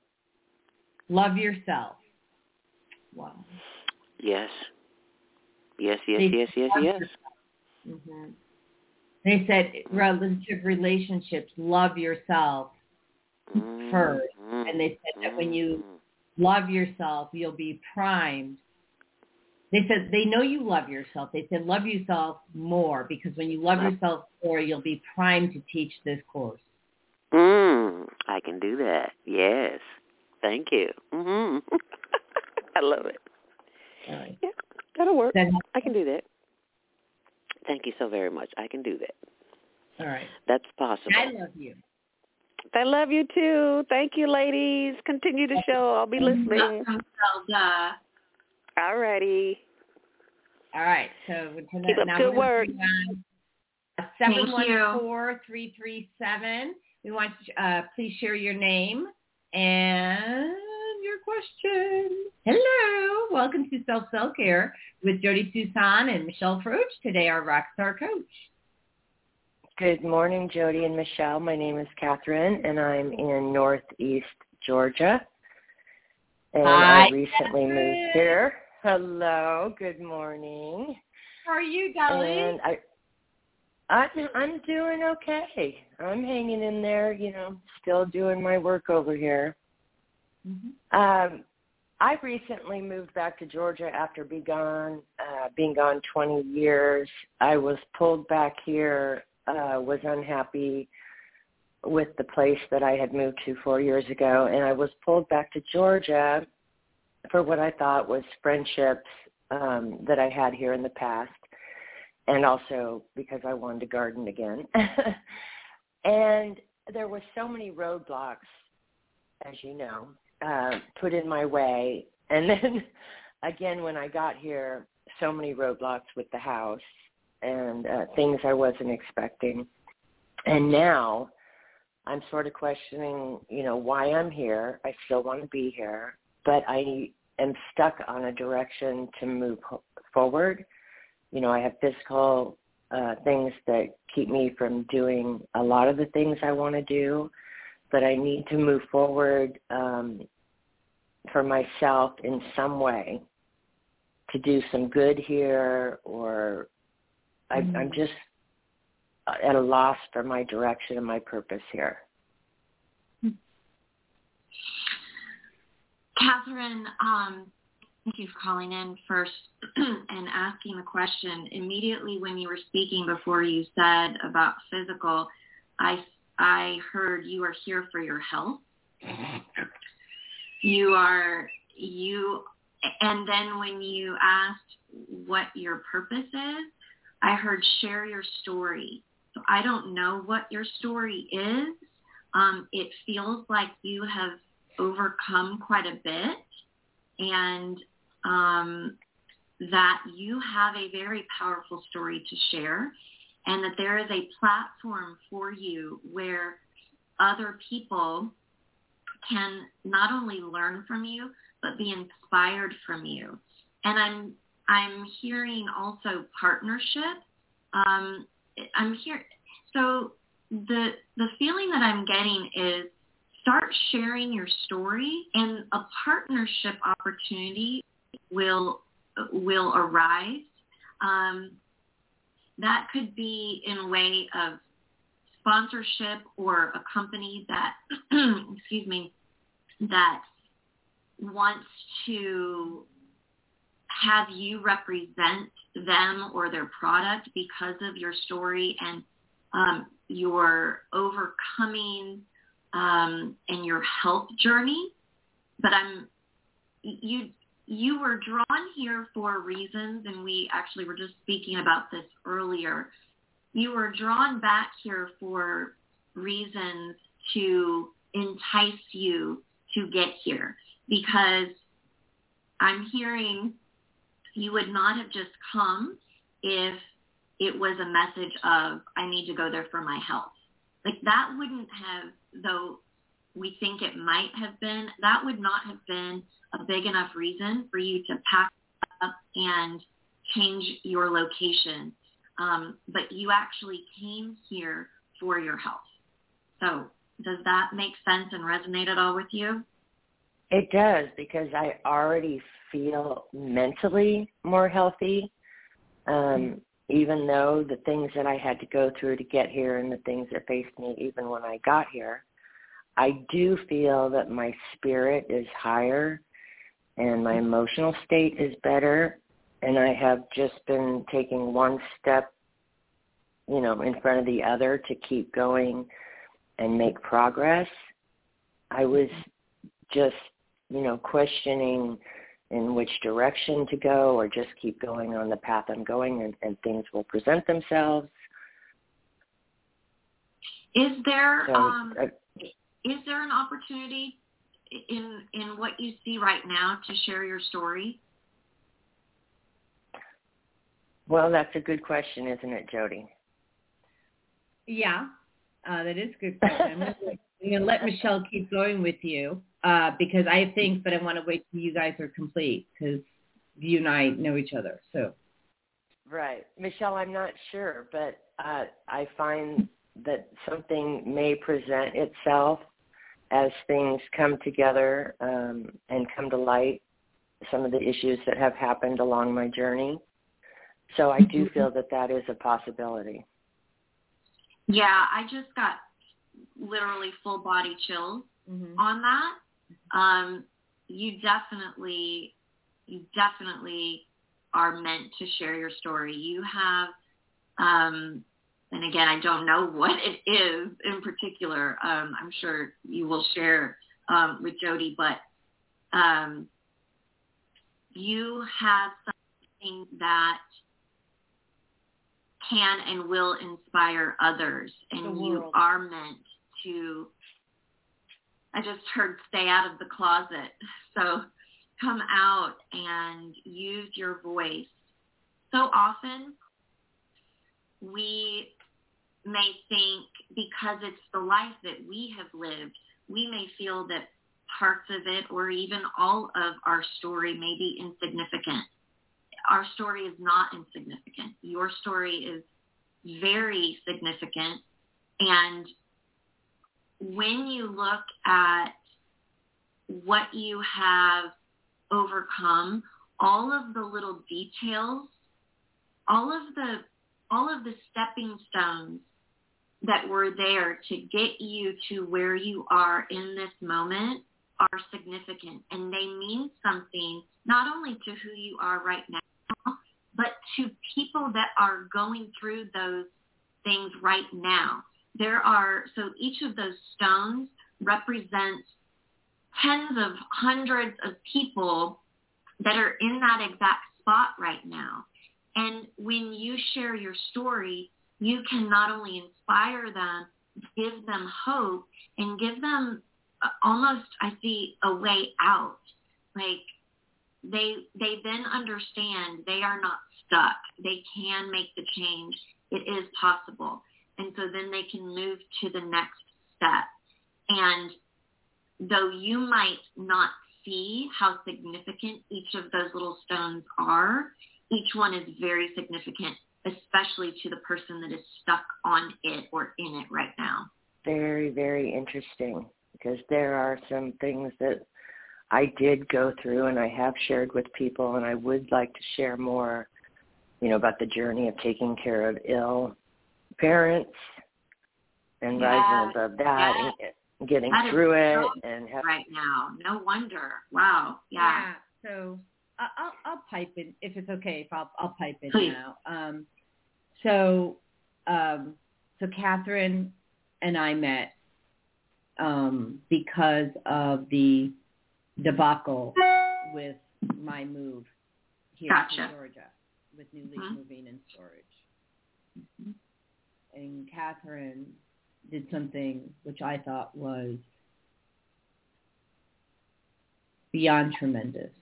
Love yourself. Wow. Yes. Yes, yes, They yes, yes, love yes. yourself. Mm-hmm. They said relative relationships, love yourself first. Mm-hmm. And they said that when you love yourself, you'll be primed. They said they know you love yourself. They said love yourself more, because when you love yourself more, you'll be primed to teach this course. Mm, I can do that. Yes. Thank you. Mm-hmm. I love it. All right. Yeah, that'll work. Then, I can do that. Thank you so very much. I can do that. all right. That's possible. I love you. I love you too. Thank you, ladies. Continue the show. I'll be listening. Welcome, Zelda. All righty. All right. So we're Keep up now good work. seven one four, three three seven. We want uh, please share your name and your question. Hello. Welcome to Self Self Care with Jody Susan and Michelle Froch. Today, our Rockstar Coach. Good morning, Jody and Michelle. My name is Catherine, and I'm in Northeast Georgia. And Hi, I recently Catherine. moved here. Hello. Good morning. How are you, darling? And I, I, I'm doing okay. I'm hanging in there, you know, still doing my work over here. Mm-hmm. Um, I recently moved back to Georgia after being gone, uh, being gone twenty years. I was pulled back here, uh, was unhappy with the place that I had moved to four years ago, and I was pulled back to Georgia for what I thought was friendships um, that I had here in the past, and also because I wanted to garden again. And there were so many roadblocks, as you know, uh, put in my way. And then, again, when I got here, so many roadblocks with the house and uh, things I wasn't expecting. And now I'm sort of questioning, you know, why I'm here. I still want to be here, but I am stuck on a direction to move forward. You know, I have physical uh, things that keep me from doing a lot of the things I want to do, but I need to move forward um, for myself in some way to do some good here, or I, mm-hmm. I'm just at a loss for my direction and my purpose here. Catherine, um, thank you for calling in first and asking the question. Immediately when you were speaking before, you said about physical, I, I heard you are here for your health. You are, you, and then when you asked what your purpose is, I heard share your story. So I don't know what your story is. Um, it feels like you have overcome quite a bit, and um, that you have a very powerful story to share, and that there is a platform for you where other people can not only learn from you, but be inspired from you. And I'm I'm hearing also partnership. Um, I'm here. So the the feeling that I'm getting is start sharing your story, and a partnership opportunity will will arise. Um, that could be in a way of sponsorship or a company that, excuse me, that wants to have you represent them or their product because of your story and um, your overcoming um, and your health journey. But I'm you you were drawn here for reasons, and we actually were just speaking about this earlier. You were drawn back here for reasons to entice you to get here, because I'm hearing you would not have just come if it was a message of, I need to go there for my health. Like that wouldn't have, though we think it might have been, that would not have been a big enough reason for you to pack up and change your location. Um, but you actually came here for your health. So does that make sense and resonate at all with you? It does, because I already feel mentally more healthy, um, even though the things that I had to go through to get here and the things that faced me even when I got here, I do feel that my spirit is higher and my emotional state is better, and I have just been taking one step, you know, in front of the other to keep going and make progress. I was just, you know, questioning in which direction to go or just keep going on the path I'm going, and, and things will present themselves. Is there so, um, uh, is there an opportunity in in what you see right now to share your story? Well, that's a good question, isn't it, Jody? Yeah, uh, that is a good question. I'm going to let Michelle keep going with you uh, because I think, but I want to wait till you guys are complete because you and I know each other. So, right, Michelle, I'm not sure, but uh, I find that something may present itself as things come together um, and come to light, some of the issues that have happened along my journey. So I do feel that that is a possibility. Yeah, I just got literally full body chills mm-hmm. on that. Um, you definitely, you definitely are meant to share your story. You have, um, and again, I don't know what it is in particular. Um, I'm sure you will share um, with Jody, but um, you have something that can and will inspire others, and you are meant to, I just heard stay out of the closet. So come out and use your voice. So often we may think because it's the life that we have lived, we may feel that parts of it or even all of our story may be insignificant. Our story is not insignificant. Your story is very significant. And when you look at what you have overcome, all of the little details, all of the all of the stepping stones that were there to get you to where you are in this moment are significant, and they mean something not only to who you are right now, but to people that are going through those things right now. There are, so each of those stones represents tens of hundreds of people that are in that exact spot right now. And when you share your story, you can not only inspire them, give them hope, and give them almost, I see, a way out. Like they they then understand they are not stuck. They can make the change. It is possible. And so then they can move to the next step. And though you might not see how significant each of those little stones are, each one is very significant, especially to the person that is stuck on it or in it right now. Very, very interesting, because there are some things that I did go through and I have shared with people, and I would like to share more, you know, about the journey of taking care of ill parents and yeah. rising above that. Yeah. And, getting that through it so and have, right now. No wonder. Wow. Yeah. Yeah. So I- I'll I'll pipe in if it's okay. If I'll I'll pipe in Please. now. Um, so um, so Catherine and I met um, because of the debacle with my move here Gotcha. to Georgia with New Leaf Mm-hmm. Moving and Storage. Mm-hmm. And Catherine did something which I thought was beyond tremendous.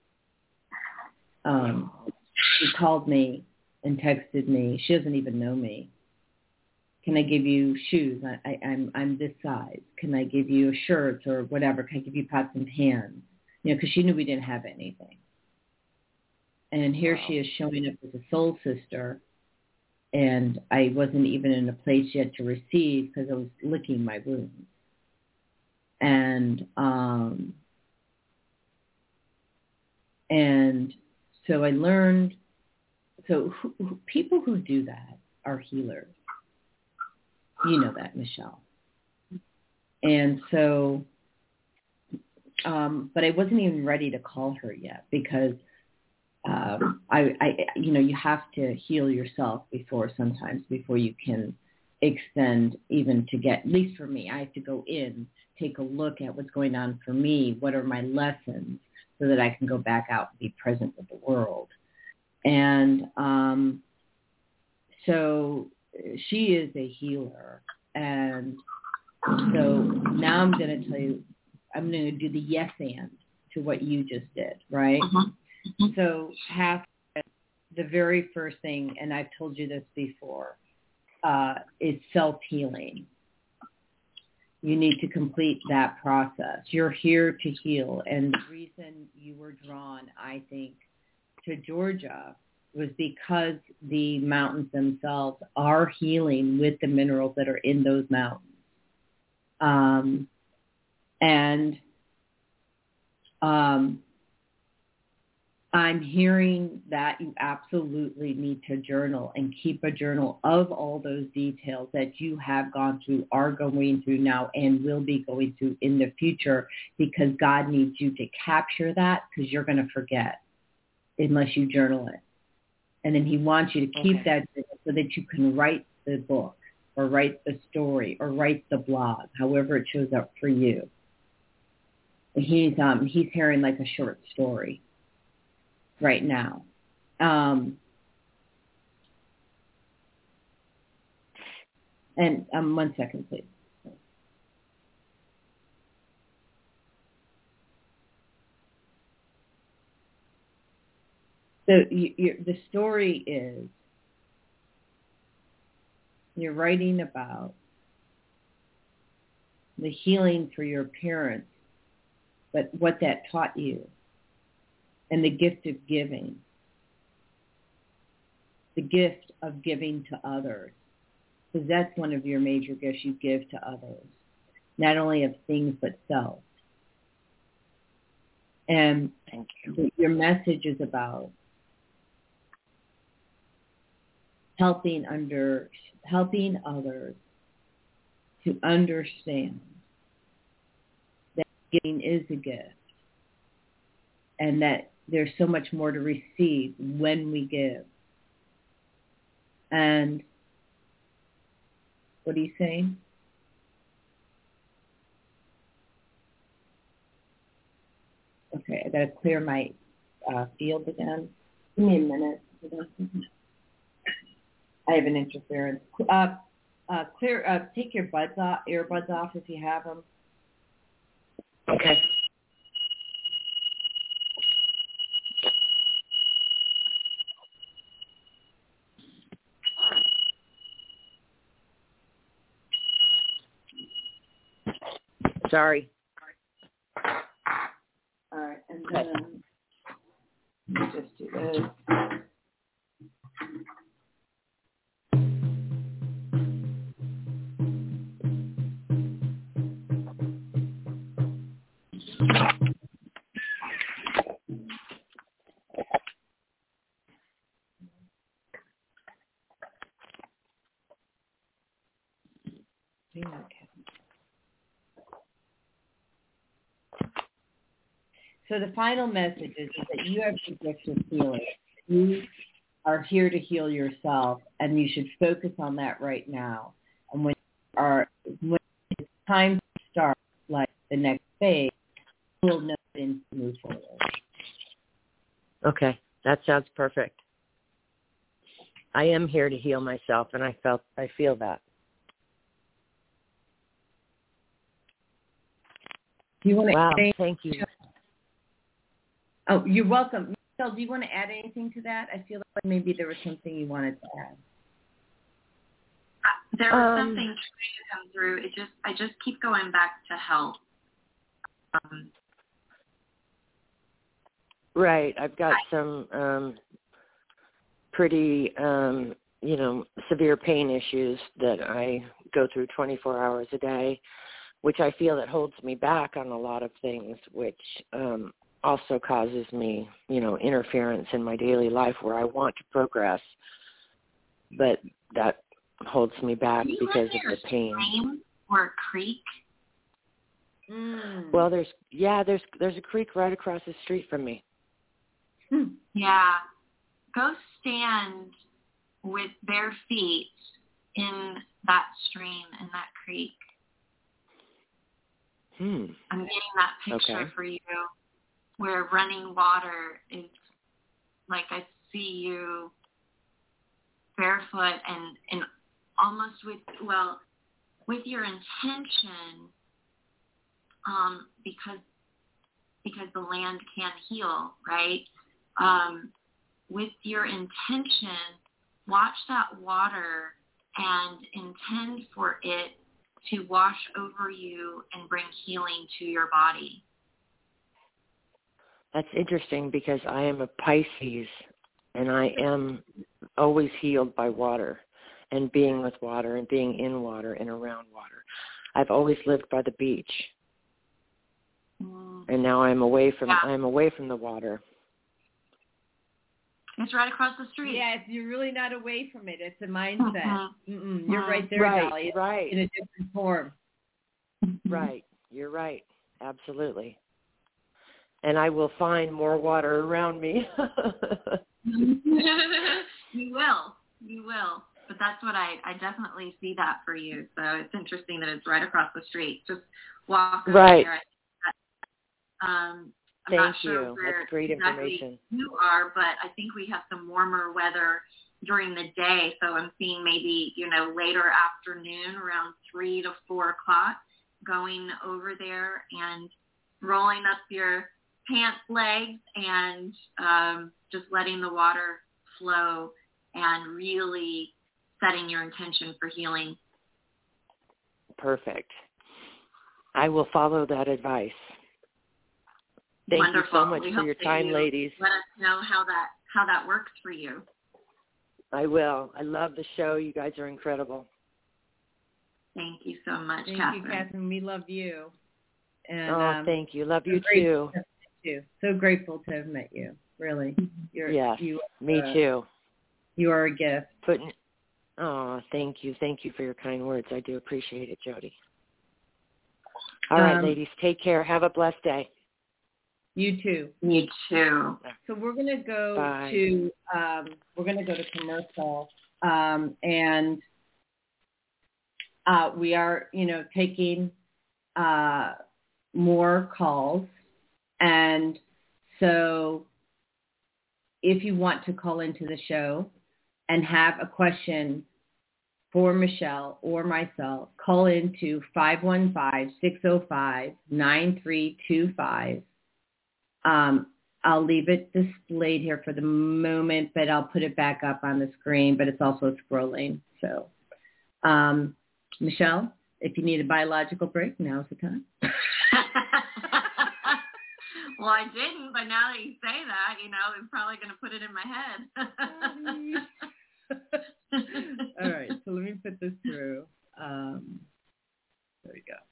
Um, she called me and texted me. She doesn't even know me. Can I give you shoes? I, I, I'm I'm this size. Can I give you a shirt or whatever? Can I give you pots and pans? You know, because she knew we didn't have anything. And here wow. she is showing up as a soul sister, and I wasn't even in a place yet to receive because I was licking my wounds. And um, and so I learned. So who, who, people who do that are healers. You know that, Michelle. And so, um, but I wasn't even ready to call her yet because um, I, I, you know, you have to heal yourself before sometimes before you can extend even to get, at least for me, I have to go in, take a look at what's going on for me. What are my lessons so that I can go back out and be present with the world. And um, so she is a healer. And so now I'm going to tell you, I'm going to do the yes and to what you just did, right? Mm-hmm. So half the very first thing, and I've told you this before, uh, is self-healing. You need to complete that process. You're here to heal. And the reason you were drawn, I think, to Georgia was because the mountains themselves are healing with the minerals that are in those mountains. Um, and um, I'm hearing that you absolutely need to journal and keep a journal of all those details that you have gone through, are going through now, and will be going through in the future, because God needs you to capture that, because you're going to forget unless you journal it. And then he wants you to keep okay. that so that you can write the book or write the story or write the blog, however it shows up for you. He's um he's hearing like a short story right now. Um, and um, one second, please. So you, you, the story is you're writing about the healing for your parents, but what that taught you, and the gift of giving, the gift of giving to others, because that's one of your major gifts. You give to others, not only of things but self. And Thank you. Your message is about helping under helping others to understand that giving is a gift, and that there's so much more to receive when we give. And what are you saying? Okay, I got to clear my uh, field again. Give me a minute. I have an interference. Uh, uh, clear. Uh, take your buds off, earbuds off if you have them. Okay. Sorry. All right, and then let me just do this. So the final message is, is that you have the gift of healing. You are here to heal yourself, and you should focus on that right now. And when you are when it's time to start, like the next phase, you will know when to move forward. Okay, that sounds perfect. I am here to heal myself, and I felt I feel that. Do you want to wow, add thank you. Oh, you're welcome. Michelle, do you want to add anything to that? I feel like maybe there was something you wanted to add. Uh, there was Um, something trying to come through. It just, I just keep going back to health. Um, right, I've got some um, pretty, um, you know, severe pain issues that I go through twenty-four hours a day, which I feel that holds me back on a lot of things, which um, also causes me, you know, interference in my daily life where I want to progress, but that holds me back because of the pain. Stream or a creek? Mm. Well, there's yeah, there's there's a creek right across the street from me. Hmm. Yeah. Go stand with bare feet in that stream, in that creek. Hmm. I'm getting that picture Okay. for you where running water is like I see you barefoot and, and almost with, well, with your intention, um, because because the land can heal, right? Um, with your intention, watch that water and intend for it to wash over you and bring healing to your body. That's interesting because I am a Pisces and I am always healed by water and being with water and being in water and around water. I've always lived by the beach. Mm. And now I'm away from Yeah. I'm away from the water. It's right across the street. Yeah, you're really not away from it. It's a mindset. Mm-hmm. Mm-mm, you're Mm. right there, Right, Dolly. It's right. in a different form. Right. You're right. Absolutely. And I will find more water around me. You will. You will. But that's what I, I definitely see that for you. So it's interesting that it's right across the street. Just walk over Right. there. Um, I'm Thank not sure you. where That's great exactly information. you are, but I think we have some warmer weather during the day. So I'm seeing maybe, you know, later afternoon around three to four o'clock going over there and rolling up your pants legs and um, just letting the water flow and really setting your intention for healing. Perfect. I will follow that advice. Thank Wonderful. you so much we for hope your that time, you ladies. Let us know how that how that works for you. I will. I love the show. You guys are incredible. Thank you so much, Thank Catherine. you, Catherine. We love you. And, oh, um, thank you. Love you so too. too. So grateful to have met you. Really, you're Yes, you. me uh, too. You are a gift. Putting. Oh, thank you. Thank you for your kind words. I do appreciate it, Jody. All right, Um, ladies. Take care. Have a blessed day. You too. You too. So we're gonna go Bye. to um, we're gonna go to commercial, um, and uh, we are you know taking uh, more calls, and so if you want to call into the show and have a question for Michelle or myself, call into five one five, six oh five, nine three two five. Um, I'll leave it displayed here for the moment, but I'll put it back up on the screen, but it's also scrolling. So, um, Michelle, if you need a biological break, now's the time. Well, I didn't, but now that you say that, you know, I'm probably going to put it in my head. All right, so let me put this through. Um, there we go.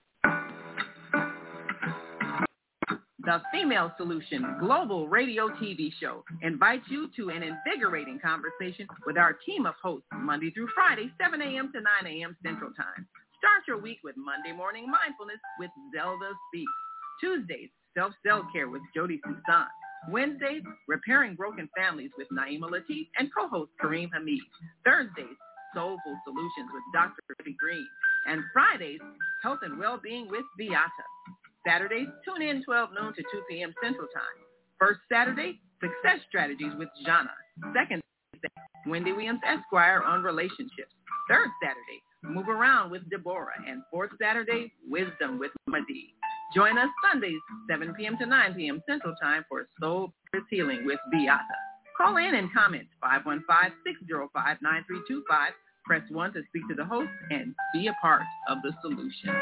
The Female Solution Global Radio T V show invites you to an invigorating conversation with our team of hosts Monday through Friday, seven a.m. to nine a.m. Central Time. Start your week with Monday Morning Mindfulness with Zelda Speaks. Tuesdays, Self-Cell Care with Jody Susan. Wednesdays, Repairing Broken Families with Naima Latif and co-host Kareem Hamid. Thursdays, Soulful Solutions with Doctor Debbie Green. And Fridays, Health and Wellbeing with Beata. Saturdays, tune in twelve noon to two p.m. Central Time. First Saturday, Success Strategies with Jana. Second Saturday, Wendy Williams Esquire on relationships. Third Saturday, Move Around with Deborah. And fourth Saturday, Wisdom with Madi. Join us Sundays, seven p.m. to nine p.m. Central Time for Soul Purpose Healing with Beata. Call in and comment five one five, six zero five, nine three two five. Press one to speak to the host and be a part of the solution.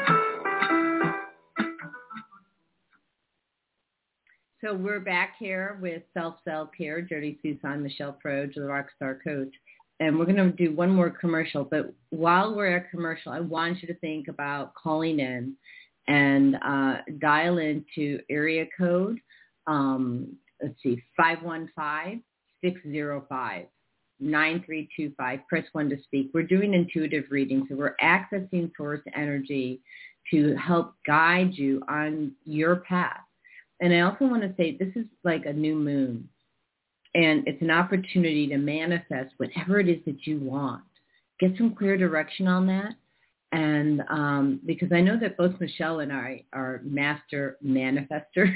So we're back here with Self-Cell Care, Jody Susan, Michelle Froge, the Rockstar Coach. And we're going to do one more commercial. But while we're at commercial, I want you to think about calling in and uh, dial into area code, um, let's see, five one five, six zero five, nine three two five. Press one to speak. We're doing intuitive reading, so we're accessing source energy to help guide you on your path. And I also want to say this is like a new moon, and it's an opportunity to manifest whatever it is that you want. Get some clear direction on that. And um, because I know that both Michelle and I are master manifestors.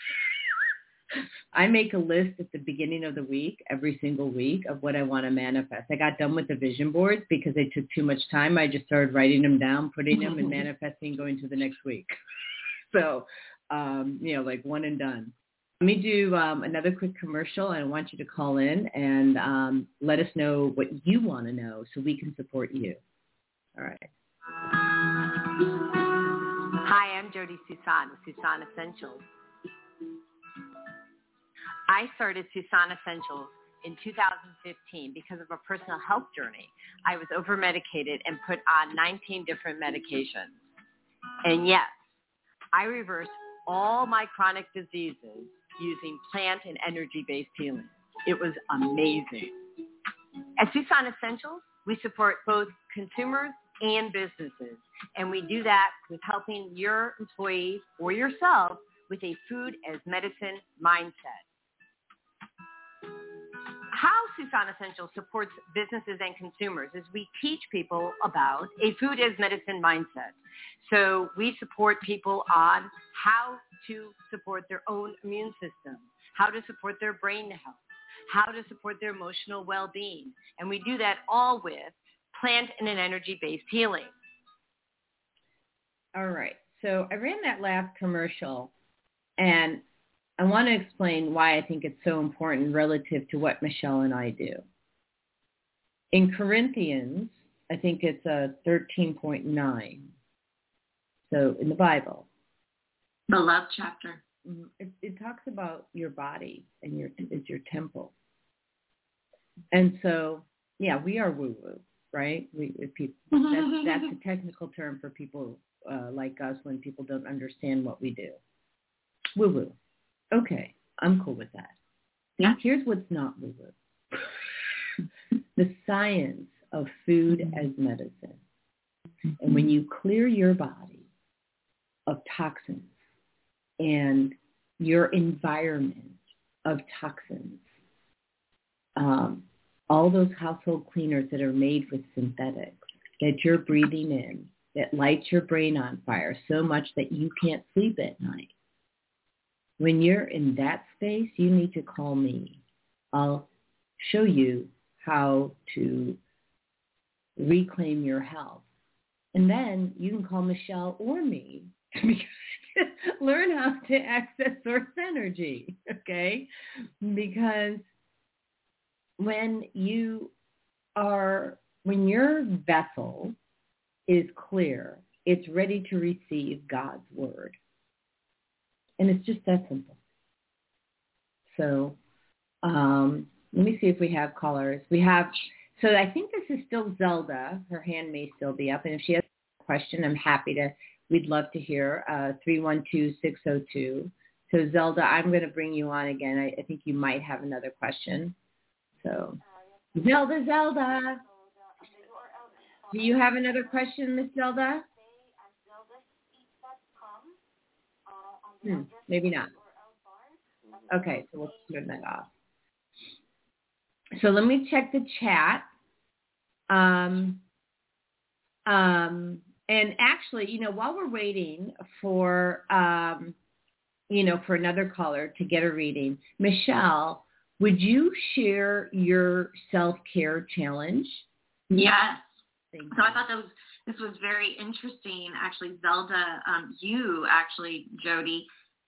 I make a list at the beginning of the week, every single week, of what I want to manifest. I got done with the vision boards because they took too much time. I just started writing them down, putting them, and manifesting, going to the next week. So, um, you know, like one and done. Let me do um, another quick commercial, and I want you to call in and um, let us know what you want to know so we can support you. All right. Hi, I'm Jody Susan with Susan Essentials. I started Susan Essentials in two thousand fifteen because of a personal health journey. I was over-medicated and put on nineteen different medications. And yes, I reversed all my chronic diseases using plant and energy-based healing. It was amazing. At Susan Essentials, we support both consumers and businesses, and we do that with helping your employees or yourself with a food as medicine mindset. How Susan Essentials supports businesses and consumers is we teach people about a food as medicine mindset. So we support people on how to support their own immune system, how to support their brain health, how to support their emotional well-being. And we do that all with plant and an energy-based healing. All right. So I ran that last commercial, and I want to explain why I think it's so important relative to what Michelle and I do. In Corinthians, I think it's a thirteen point nine. So in the Bible. The love chapter. It, it talks about your body and your it's your temple. And so, yeah, we are woo-woo, right? We, if people, that's, that's a technical term for people uh, like us when people don't understand what we do. Woo-woo. Okay, I'm cool with that. Yeah. Here's what's not woo-woo. The science of food as medicine. And when you clear your body of toxins and your environment of toxins, um, all those household cleaners that are made with synthetics that you're breathing in, that lights your brain on fire so much that you can't sleep at night. When you're in that space, you need to call me. I'll show you how to reclaim your health. And then you can call Michelle or me. Learn how to access source energy, okay? Because when you are, when your vessel is clear, it's ready to receive God's word. And it's just that simple. So um, let me see if we have callers. We have, so I think this is still Zelda. Her hand may still be up. And if she has a question, I'm happy to, we'd love to hear, uh, three one two, six oh two. So Zelda, I'm going to bring you on again. I, I think you might have another question. So Zelda, Zelda. Do you have another question, Miss Zelda? Hmm, maybe not. Okay, so we'll turn that off. So let me check the chat. Um, um, and actually, you know, while we're waiting for, um, you know, for another caller to get a reading, Michelle, would you share your self-care challenge? Yes. Thank So you. I thought that was, this was very interesting. Actually, Zelda, um, you actually, Jody,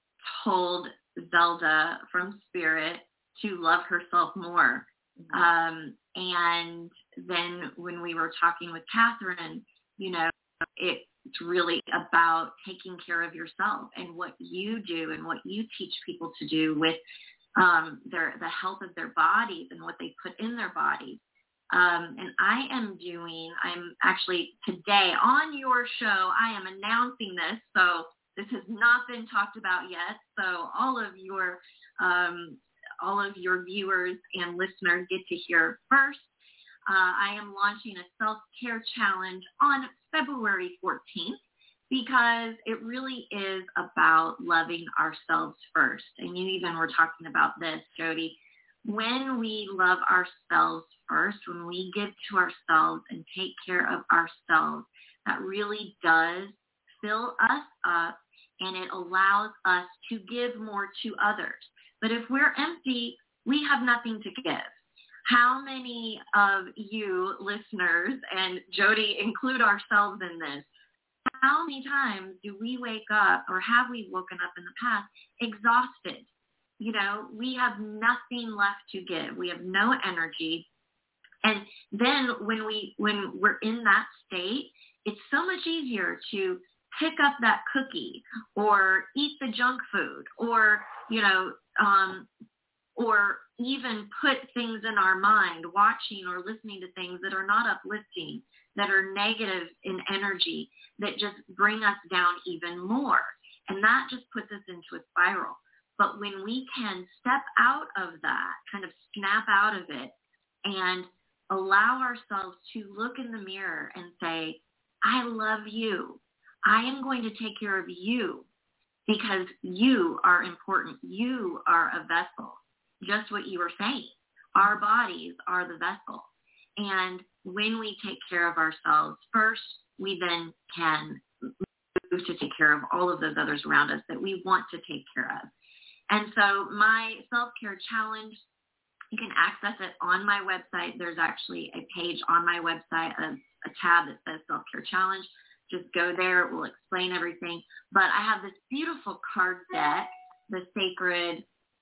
told Zelda from Spirit to love herself more. Mm-hmm. Um, and then when we were talking with Catherine, you know, it's really about taking care of yourself and what you do and what you teach people to do with um, their the health of their bodies and what they put in their bodies. Um, and I am doing, I'm actually today on your show, I am announcing this. So this has not been talked about yet. So all of your um, all of your viewers and listeners get to hear first. Uh, I am launching a self-care challenge on February fourteenth because it really is about loving ourselves first. And you even were talking about this, Jody. When we love ourselves first, when we give to ourselves and take care of ourselves, that really does fill us up and it allows us to give more to others. But if we're empty, we have nothing to give. How many of you listeners, and Jody include ourselves in this, how many times do we wake up or have we woken up in the past exhausted? You know, we have nothing left to give. We have no energy. And then when, we, when we're in that state, it's so much easier to pick up that cookie or eat the junk food or, you know, um, or even put things in our mind, watching or listening to things that are not uplifting, that are negative in energy, that just bring us down even more. And that just puts us into a spiral. But when we can step out of that, kind of snap out of it, and allow ourselves to look in the mirror and say, I love you. I am going to take care of you because you are important. You are a vessel. Just what you were saying. Our bodies are the vessel. And when we take care of ourselves first, we then can move to take care of all of those others around us that we want to take care of. And so my self-care challenge, you can access it on my website. There's actually a page on my website, a, a tab that says self-care challenge. Just go there. It will explain everything. But I have this beautiful card deck, the Sacred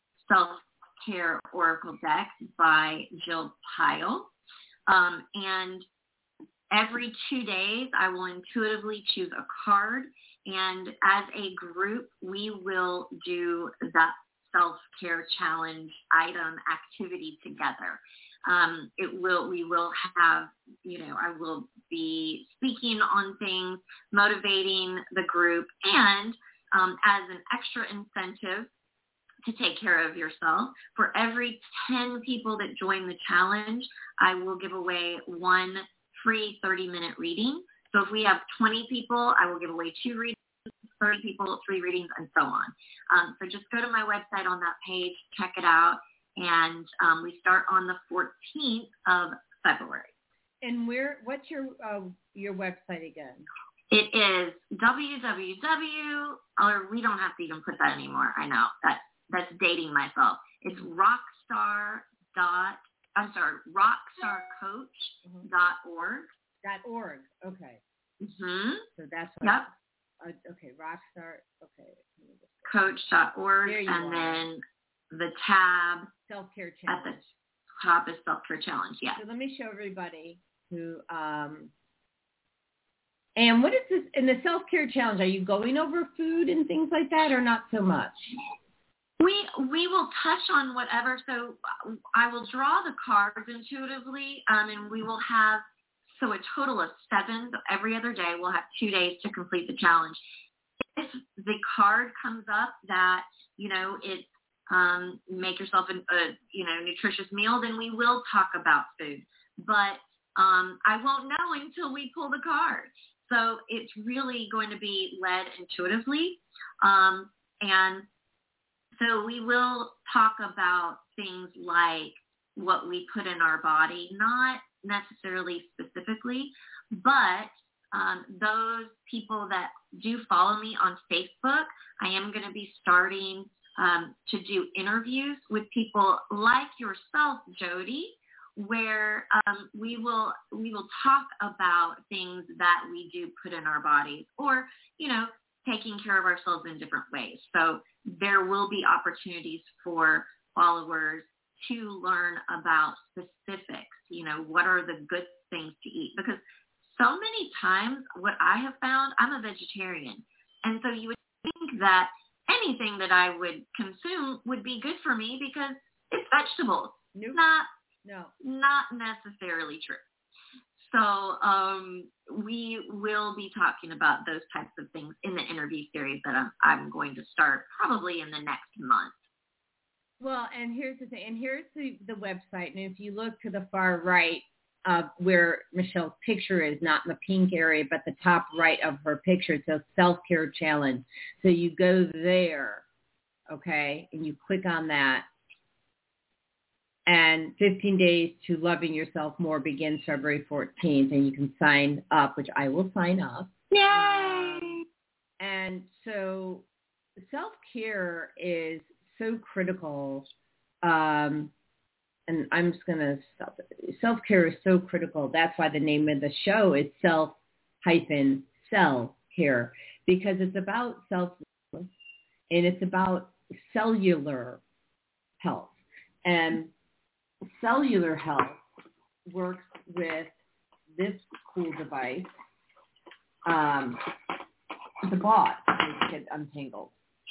Self-Care Oracle deck by Jill Pyle. Um, and every two days, I will intuitively choose a card. And as a group, we will do that self-care challenge item activity together. Um, it will, we will have, you know, I will be speaking on things, motivating the group, and um, as an extra incentive to take care of yourself, for every ten people that join the challenge, I will give away one free thirty-minute reading. So if we have twenty people, I will give away two readings, thirty people, three readings, and so on. Um, so just go to my website on that page, check it out, and um, we start on the fourteenth of February. And where? What's your uh, your website again? It is www, or we don't have to even put that anymore. I know that that's dating myself. It's rockstar dot. I'm sorry, rockstarcoach dot org. Dot org. Okay. Mm-hmm. So that's what. Yep. Uh, okay, rockstar. Okay. Coach dot org, There you and are. then the tab Self-care at challenge. the top is self-care challenge. Yeah. So let me show everybody who. Um, and what is this in the self-care challenge? Are you going over food and things like that, or not so much? We we will touch on whatever. So I will draw the cards intuitively, um, and we will have so a total of seven. So every other day, we'll have two days to complete the challenge. If the card comes up that you know it's um, make yourself a, a you know nutritious meal, then we will talk about food. But um, I won't know until we pull the card. So it's really going to be led intuitively. Um, And so we will talk about things like what we put in our body, not necessarily specifically, but um, those people that do follow me on Facebook, I am going to be starting um, to do interviews with people like yourself, Jody, where um, we will we will talk about things that we do put in our bodies, or, you know, taking care of ourselves in different ways. So there will be opportunities for followers to learn about specifics, you know, what are the good things to eat. Because so many times what I have found, I'm a vegetarian. And so you would think that anything that I would consume would be good for me because it's vegetables. Nope. Not, no. not necessarily true. So um, we will be talking about those types of things in the interview series that I'm, I'm going to start probably in the next month. Well, and here's the thing, and here's the, the website, and if you look to the far right of where Michelle's picture is, not in the pink area, but the top right of her picture, it says Self-Care Challenge. So you go there, okay, and you click on that, and fifteen days to Loving Yourself More begins February fourteenth, and you can sign up, which I will sign up. Yay! Um, and so self-care is so critical, um, and I'm just going to stop. Self-care is so critical. That's why the name of the show is Self-Cell-Care, because it's about self-love, and it's about cellular health. And cellular health works with this cool device, um, the bot, to get untangled.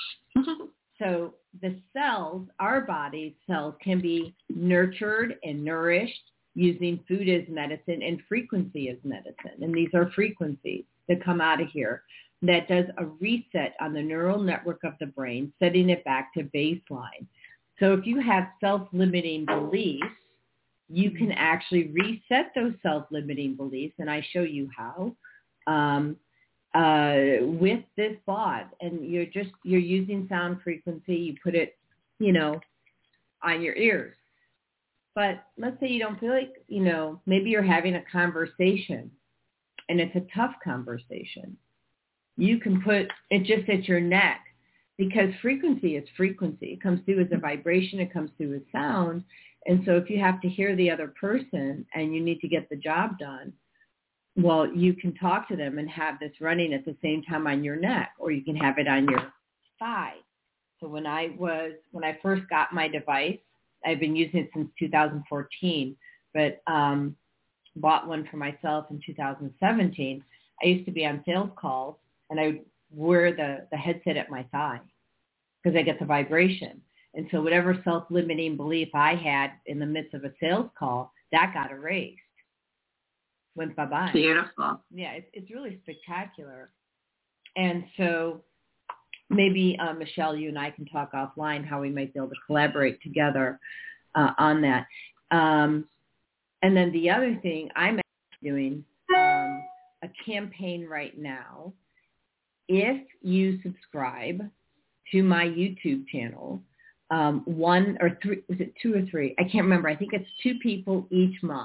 So the cells, our body's cells, can be nurtured and nourished using food as medicine and frequency as medicine. And these are frequencies that come out of here that does a reset on the neural network of the brain, setting it back to baseline. So if you have self-limiting beliefs, you can actually reset those self-limiting beliefs, and I show you how, um, uh, with this bot. And you're just, you're using sound frequency. You put it, you know, on your ears. But let's say you don't feel like, you know, maybe you're having a conversation, and it's a tough conversation. You can put it just at your neck, because frequency is frequency. It comes through as a vibration. It comes through as sound. And so if you have to hear the other person and you need to get the job done, well, you can talk to them and have this running at the same time on your neck, or you can have it on your thigh. So when I was, when I first got my device, I've been using it since two thousand fourteen, but um, bought one for myself in two thousand seventeen. I used to be on sales calls, and I would wear the, the headset at my thigh because I get the vibration. And so whatever self-limiting belief I had in the midst of a sales call, that got erased, went bye-bye. Beautiful. Yeah, it's, it's really spectacular. And so maybe, uh, Michelle, you and I can talk offline how we might be able to collaborate together uh, on that. Um, and then the other thing, I'm actually doing um, a campaign right now. If you subscribe to my YouTube channel, um, one or three, was it two or three? I can't remember. I think it's two people each month.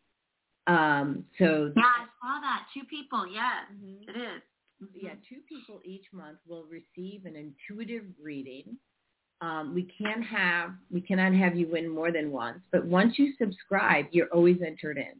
Um, so yeah, I saw that. Two people, yes, mm-hmm. It is. Mm-hmm. Yeah, two people each month will receive an intuitive reading. Um, we can have, we cannot have you win more than once, but once you subscribe, you're always entered in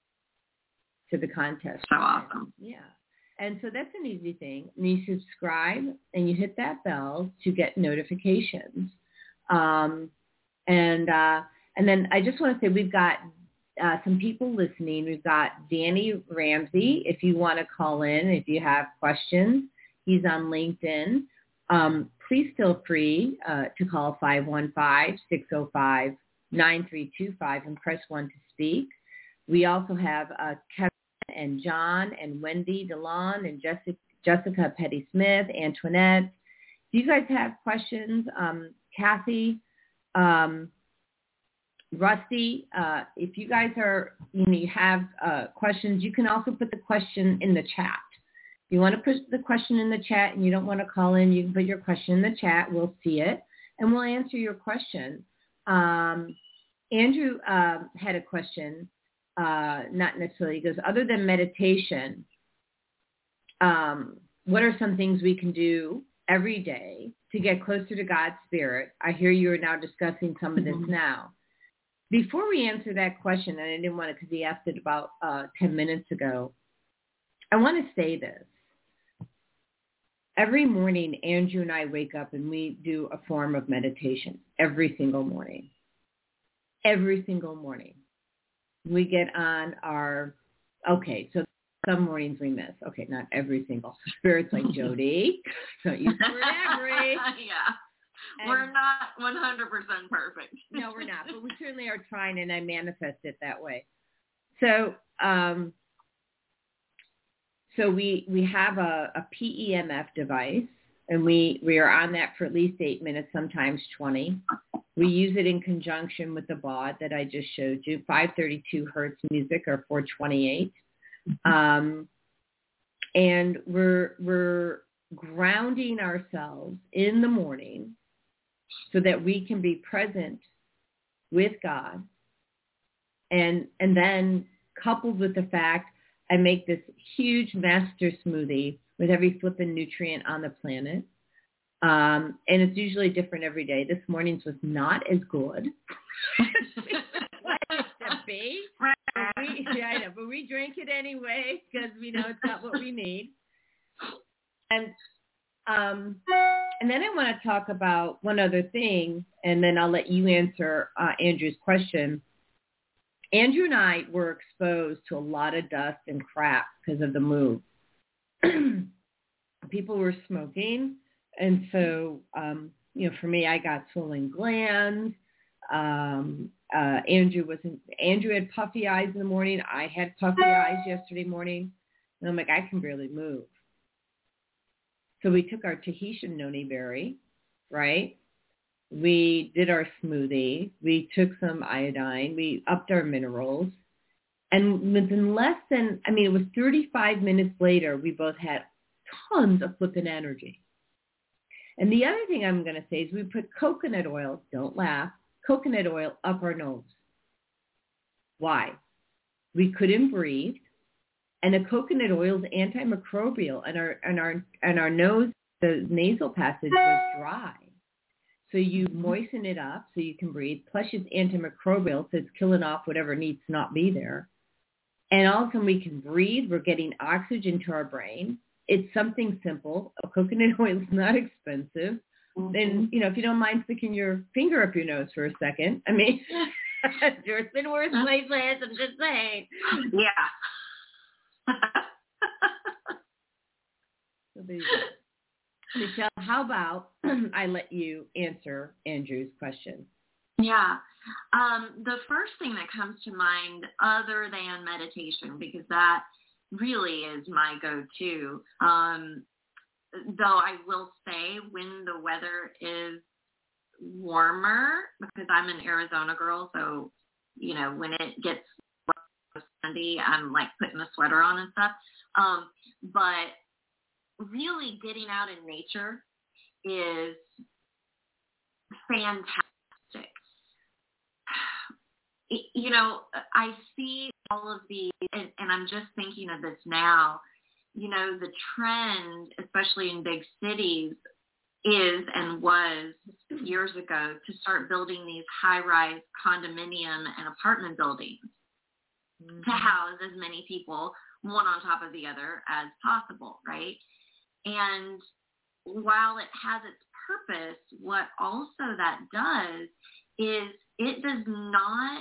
to the contest. So awesome. Yeah. And so that's an easy thing. And you subscribe and you hit that bell to get notifications. Um, and uh, and then I just want to say we've got uh, some people listening. We've got Danny Ramsey. If you want to call in, if you have questions, he's on LinkedIn. Um, please feel free uh, to call five one five, six oh five, nine three two five and press one to speak. We also have uh, Kevin and John and Wendy DeLon and Jessica, Jessica Petty-Smith, Antoinette. Do you guys have questions? Um, Kathy, um, Rusty, uh, if you guys are, you know, you have uh, questions, you can also put the question in the chat. If you want to put the question in the chat and you don't want to call in, you can put your question in the chat. We'll see it, and we'll answer your question. Um, Andrew uh, had a question, uh, not necessarily. He goes, other than meditation, um, what are some things we can do every day to get closer to God's Spirit? I hear you are now discussing some of this mm-hmm. now. Before we answer that question, and I didn't want to because he asked it about uh, ten minutes ago, I want to say this. Every morning, Andrew and I wake up and we do a form of meditation every single morning. Every single morning. We get on our, okay, so some mornings we miss. Okay, not every single. Spirit's like, Jody, don't use the word every. Yeah. And we're not one hundred percent perfect. No, we're not, but we certainly are trying, and I manifest it that way. So, um, So we, we have a, a P E M F device, and we, we are on that for at least eight minutes, sometimes twenty. We use it in conjunction with the baud that I just showed you, five thirty-two hertz music or four twenty-eight. Um, and we're, we're grounding ourselves in the morning so that we can be present with God. And, and then coupled with the fact I make this huge master smoothie with every flippin' nutrient on the planet. Um, and it's usually different every day. This morning's was not as good. What it should be. But we, yeah, I know, but we drink it anyway because we know it's not what we need. And um, and then I want to talk about one other thing, and then I'll let you answer uh, Andrew's question. Andrew and I were exposed to a lot of dust and crap because of the move. People were smoking. And so, um, you know, for me, I got swollen glands. Um, uh, Andrew wasn't, Andrew had puffy eyes in the morning. I had puffy eyes yesterday morning. And I'm like, I can barely move. So we took our Tahitian noni berry, right? We did our smoothie. We took some iodine. We upped our minerals. And within less than, I mean, it was thirty-five minutes later, we both had tons of flippin' energy. And the other thing I'm going to say is we put coconut oil, don't laugh, coconut oil up our nose. Why? We couldn't breathe. And the coconut oil is antimicrobial, and our, and our, and our nose, the nasal passage was dry. So you moisten it up so you can breathe. Plus it's antimicrobial, so it's killing off whatever needs to not be there. And all of a sudden we can breathe. We're getting oxygen to our brain. It's something simple. A coconut oil is not expensive. Mm-hmm. And, you know, if you don't mind sticking your finger up your nose for a second, I mean, there's been worse places. I'm just saying. Yeah. So there you go. Michelle, how about I let you answer Andrew's question? Yeah. Um, the first thing that comes to mind other than meditation, because that really is my go-to, um, though I will say when the weather is warmer, because I'm an Arizona girl, so, you know, when it gets sunny, I'm like putting a sweater on and stuff. Um, but really getting out in nature is fantastic. You know, I see all of these, and, and I'm just thinking of this now, you know, the trend, especially in big cities, is and was years ago to start building these high-rise condominium and apartment buildings mm-hmm. to house as many people, one on top of the other, as possible, right? And while it has its purpose, what also that does is it does not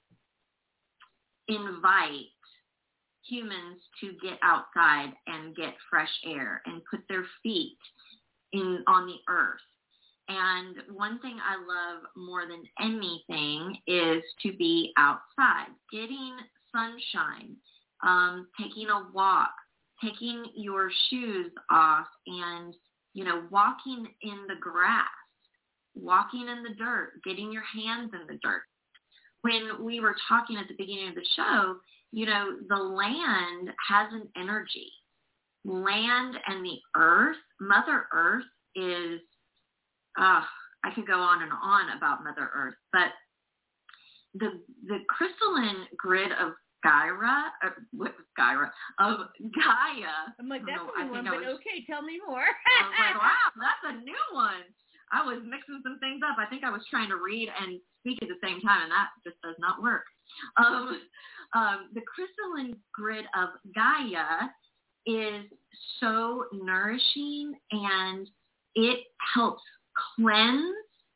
invite humans to get outside and get fresh air and put their feet in on the earth. And one thing I love more than anything is to be outside, getting sunshine, um, taking a walk, taking your shoes off and, you know, walking in the grass, walking in the dirt, getting your hands in the dirt. When we were talking at the beginning of the show, you know, the land has an energy. land and the earth, Mother Earth is, uh, I could go on and on about Mother Earth, but the the crystalline grid of Gaia, or what Gaia, of Gaia. I'm like, that's no, a new one, but was, okay, tell me more. I was like, wow, that's a new one. I was mixing some things up. I think I was trying to read and speak at the same time, and that just does not work. Um, um, the crystalline grid of Gaia is so nourishing, and it helps cleanse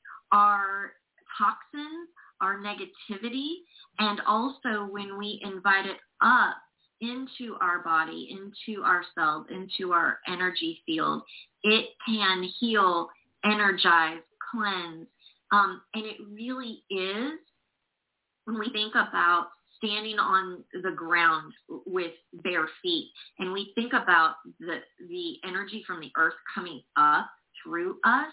our toxins, our negativity, and also when we invite it up into our body, into our cells, into our energy field, it can heal, energize, cleanse. Um, and it really is, when we think about standing on the ground with bare feet, and we think about the the energy from the earth coming up through us,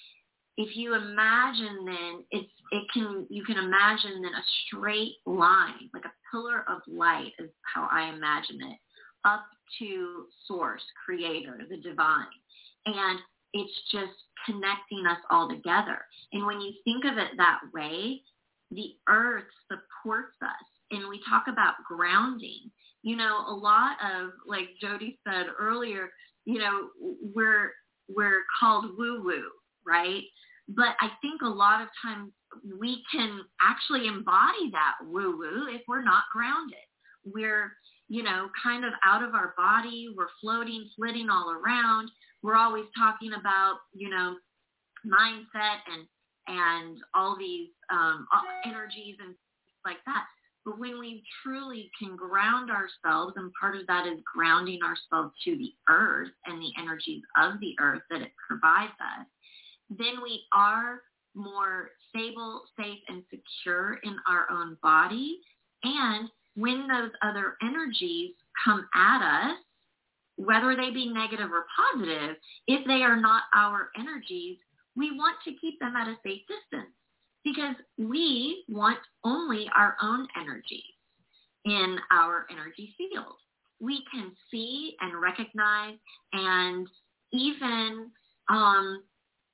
if you imagine then, it's it can you can imagine then a straight line, like a pillar of light is how I imagine it, up to Source, Creator, the divine. And it's just connecting us all together. And when you think of it that way, the earth supports us. And we talk about grounding. You know, a lot of, like Jody said earlier, you know, we're we're called woo-woo, right? But I think a lot of times we can actually embody that woo-woo if we're not grounded. We're, you know, kind of out of our body. We're floating, flitting all around. We're always talking about, you know, mindset and and all these um, energies and things like that. But when we truly can ground ourselves, and part of that is grounding ourselves to the earth and the energies of the earth that it provides us, then we are more stable, safe, and secure in our own body. And when those other energies come at us, whether they be negative or positive, if they are not our energies, we want to keep them at a safe distance, because we want only our own energy in our energy field. We can see and recognize and even um,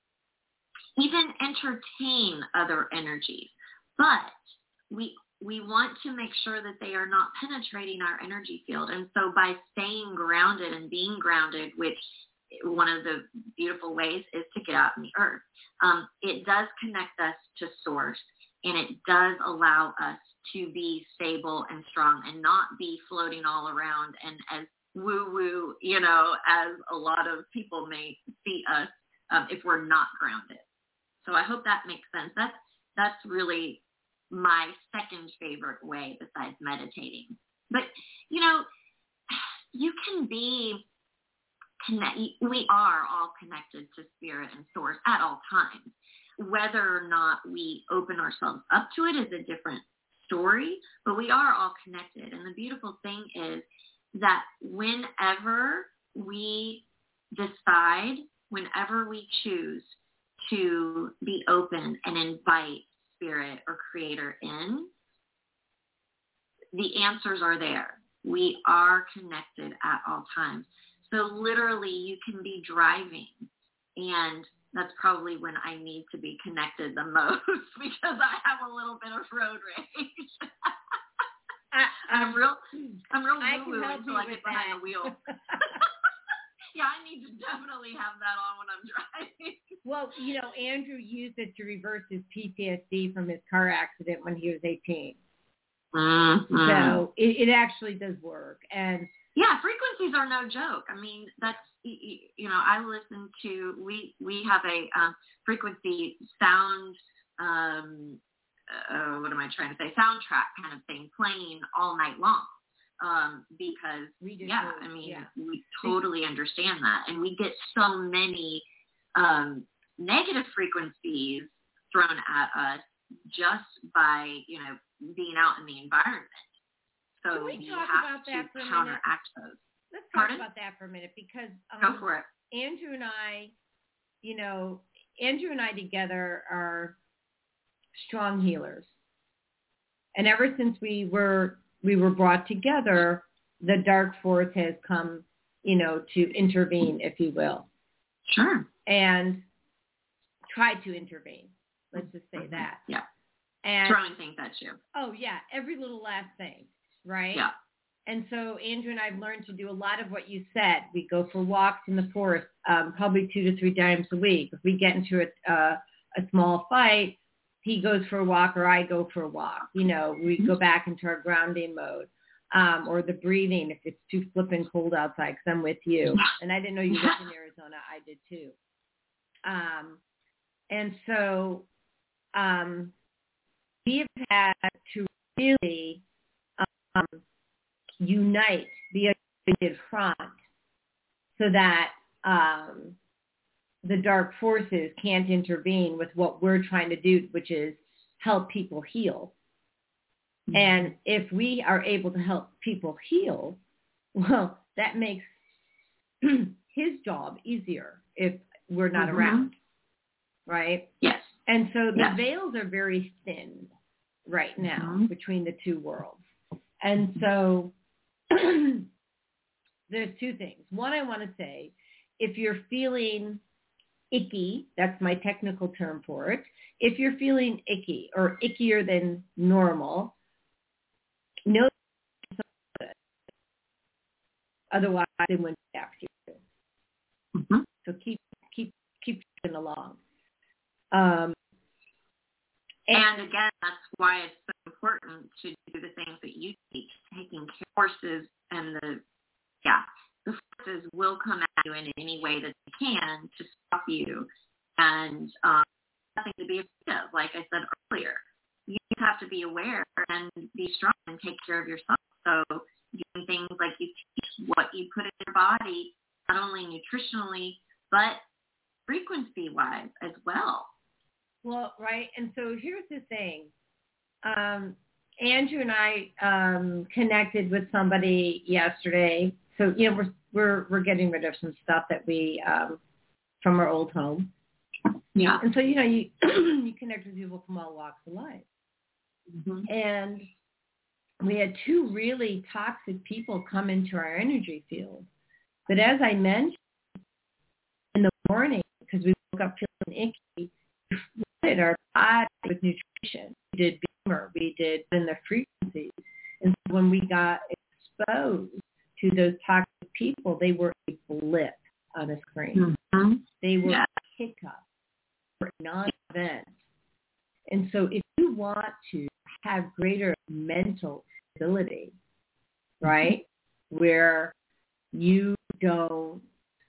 even entertain other energies, but we we want to make sure that they are not penetrating our energy field. And so by staying grounded and being grounded, which one of the beautiful ways is to get out in the earth, um, it does connect us to Source, and it does allow us to be stable and strong and not be floating all around and as woo-woo, you know, as a lot of people may see us um, if we're not grounded. So I hope that makes sense. That's, that's really my second favorite way besides meditating. But, you know, you can be connect, we are all connected to Spirit and Source at all times. Whether or not we open ourselves up to it is a different story, but we are all connected. And the beautiful thing is that whenever we decide, whenever we choose to be open and invite Spirit or Creator in, the answers are there. We are connected at all times. So literally you can be driving, and that's probably when I need to be connected the most because I have a little bit of road rage. I, I'm real, I'm real woo-woo until I get behind the wheel. Yeah, I need to definitely have that on when I'm driving. Well, you know, Andrew used it to reverse his P T S D from his car accident when he was eighteen. Mm-hmm. So it, it actually does work. And yeah, frequencies are no joke. I mean, that's, you know, I listen to, we, we have a um, frequency sound, um, uh, what am I trying to say, soundtrack kind of thing playing all night long. Um, because, yeah, I mean, yeah. we totally understand that. And we get so many um, negative frequencies thrown at us just by, you know, being out in the environment. So Can we you talk have about that to for a counteract minute? those. Let's talk Pardon? about that for a minute, because um, Go for it. Andrew and I, you know, Andrew and I together are strong healers. And ever since we were we were brought together, the dark force has come you know, to intervene, if you will. Sure. And try to intervene. Let's just say Mm-hmm. that. Yeah. And throwing things at you. Oh, yeah. Every little last thing, right? Yeah. And so Andrew and I have learned to do a lot of what you said. We go for walks in the forest um, probably two to three times a week. If we get into a, uh, a small fight, he goes for a walk or I go for a walk. You know, we go back into our grounding mode. Um, or the breathing if it's too flipping cold outside, because I'm with you. And I didn't know you lived in Arizona. I did too. Um, and so um, we've had to really um, unite, be a united front, so that um, the dark forces can't intervene with what we're trying to do, which is help people heal. Mm-hmm. And if we are able to help people heal, well, that makes his job easier if we're not mm-hmm. around, right? Yes. And so the yes. veils are very thin right now mm-hmm. between the two worlds. And so there's two things. One, I want to say, if you're feeling icky, that's my technical term for it. If you're feeling icky or ickier than normal, know good. Otherwise, they wouldn't be after you. Mm-hmm. So keep keep keep going along. Um, and, and again, that's why it's so important to do the things that you teach, taking courses, and the yeah, the forces will come at you in any way that they can to stop you, and um, nothing to be afraid of. Like I said earlier, you have to be aware and be strong and take care of yourself. So doing things like you teach, what you put in your body, not only nutritionally, but frequency-wise as well. Well, right. And so here's the thing. Um, Andrew and I um, connected with somebody yesterday. So, you know, we're we're we're getting rid of some stuff that we um, from our old home. Yeah. And so, you know, you you connect with people from all walks of life. Mm-hmm. And we had two really toxic people come into our energy field. But as I mentioned, in the morning, because we woke up feeling icky, we flooded our body with nutrition. We did Beamer. We did in the frequencies. And so when we got exposed to those toxic people, they were a blip on a screen. Mm-hmm. They were yeah. a hiccup or a non-event. And so if you want to have greater mental stability, right, where you don't,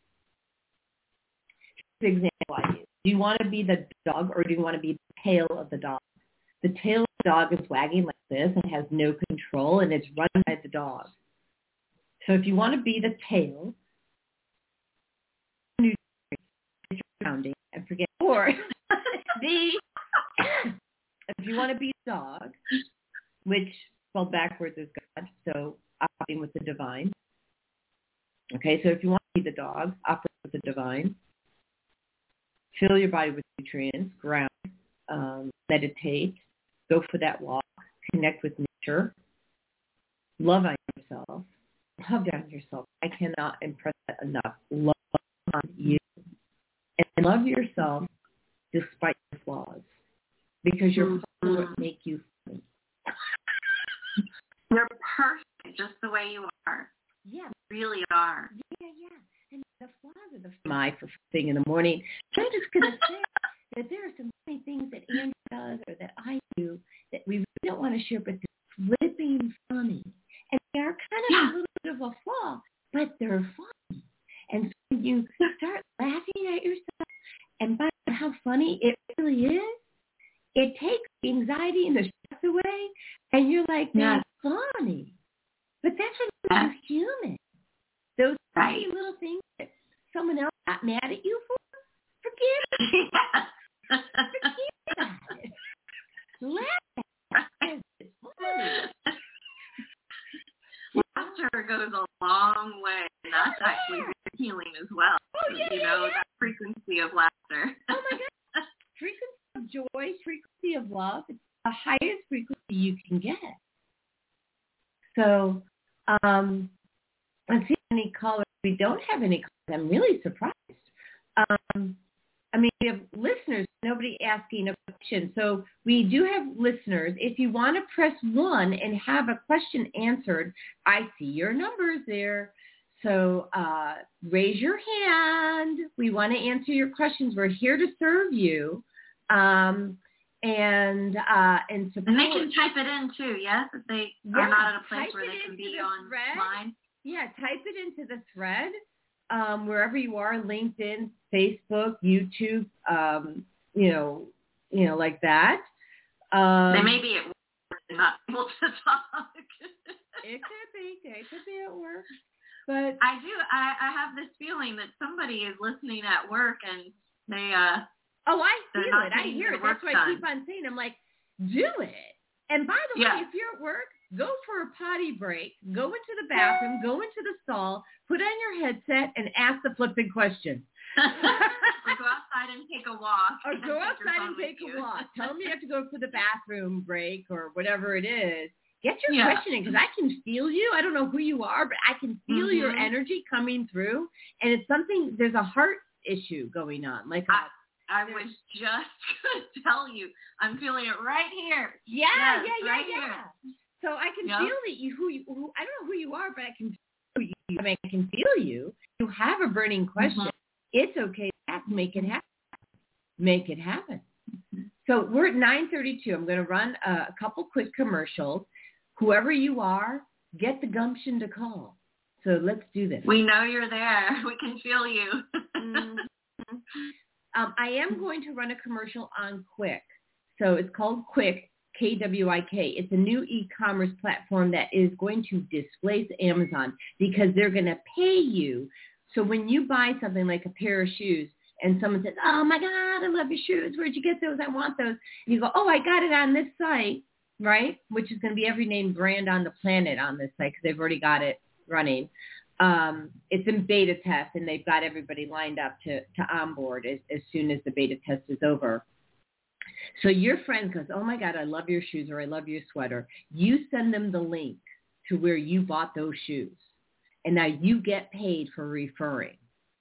here's an example I use. Do you want to be the dog or do you want to be the tail of the dog? The tail of the dog is wagging like this and has no control, and it's run by the dog. So if you want to be the tail, grounding and forget, or the if you want to be the dog, which spelled backwards is God, so operating with the divine. Okay, so if you want to be the dog, operate with the divine. Fill your body with nutrients, ground, um, meditate, go for that walk, connect with nature, love on yourself, love on yourself. I cannot impress that enough. Love on you. And love yourself despite your flaws, because your flaws mm-hmm. will make you funny. You're perfect just the way you are. Yeah. You really are. Yeah, yeah. And the flaws are the my for thing in the morning. I'm just going to say that there are some funny things that Andrew does or that I do that we really don't want to share, but they're flipping funny. And they are kind of yeah. a little bit of a flaw, but they're funny. And so when you start laughing at yourself and find out how funny it really is, it takes the anxiety and the stress away, and you're like, that's yeah. funny. But that's what makes you human. Those right. funny little things that someone else got mad at you for, forgive it. Yeah. Forgive it. Laugh at it. It's funny. Laughter goes a long way. That's actually healing as well. Oh, yeah, you know, yeah, yeah. that frequency of laughter. Oh, my God. Frequency of joy, frequency of love. It's the highest frequency you can get. So, um, let's see how many callers we we don't have any calls. I'm really surprised. Um, I mean, we have listeners, nobody asking a question. So we do have listeners. If you want to press one and have a question answered, I see your numbers there. So uh, raise your hand. We want to answer your questions. We're here to serve you. Um, and uh, and support. And they can type it in too, yes? If they yeah, are not at a place where they can be the online. Yeah, type it into the thread. Um, wherever you are, LinkedIn, Facebook, YouTube, um, you know, you know, like that. Um, they may be at work and not able to talk. It could be. It could be at work. But I do. I, I have this feeling that somebody is listening at work and they. Uh, oh, I feel it. I getting hear their it. That's work why I done. keep on saying, I'm like, do it. And by the Yeah. way, if you're at work, go for a potty break, go into the bathroom, go into the stall, put on your headset, and ask the flipping question. Or go outside and take a walk. Or and go take your outside phone and with take you. a walk. Tell them you have to go for the bathroom break or whatever it is. Get your Yeah. question in, because I can feel you. I don't know who you are, but I can feel Mm-hmm. your energy coming through. And it's something, there's a heart issue going on. Like a, I was just going to tell you, I'm feeling it right here. Yeah, yes, yeah, yeah, right yeah. Here. So I can Yep. feel that you, who you, who, I don't know who you are, but I can feel you. I mean, I can feel you. You have a burning question. Mm-hmm. It's okay to make it happen. Make it happen. Mm-hmm. So we're at nine thirty-two. I'm going to run a, a couple quick commercials. Whoever you are, get the gumption to call. So let's do this. We know you're there. We can feel you. mm-hmm. um, I am going to run a commercial on Kwik. So it's called Kwik. K W I K. It's a new e-commerce platform that is going to displace Amazon because they're going to pay you. So when you buy something like a pair of shoes and someone says, oh my God, I love your shoes. Where'd you get those? I want those. And you go, oh, I got it on this site, right? Which is going to be every name brand on the planet on this site because they've already got it running. Um, it's in beta test and they've got everybody lined up to, to onboard as, as soon as the beta test is over. So your friend goes, oh, my God, I love your shoes or I love your sweater. You send them the link to where you bought those shoes. And now you get paid for referring.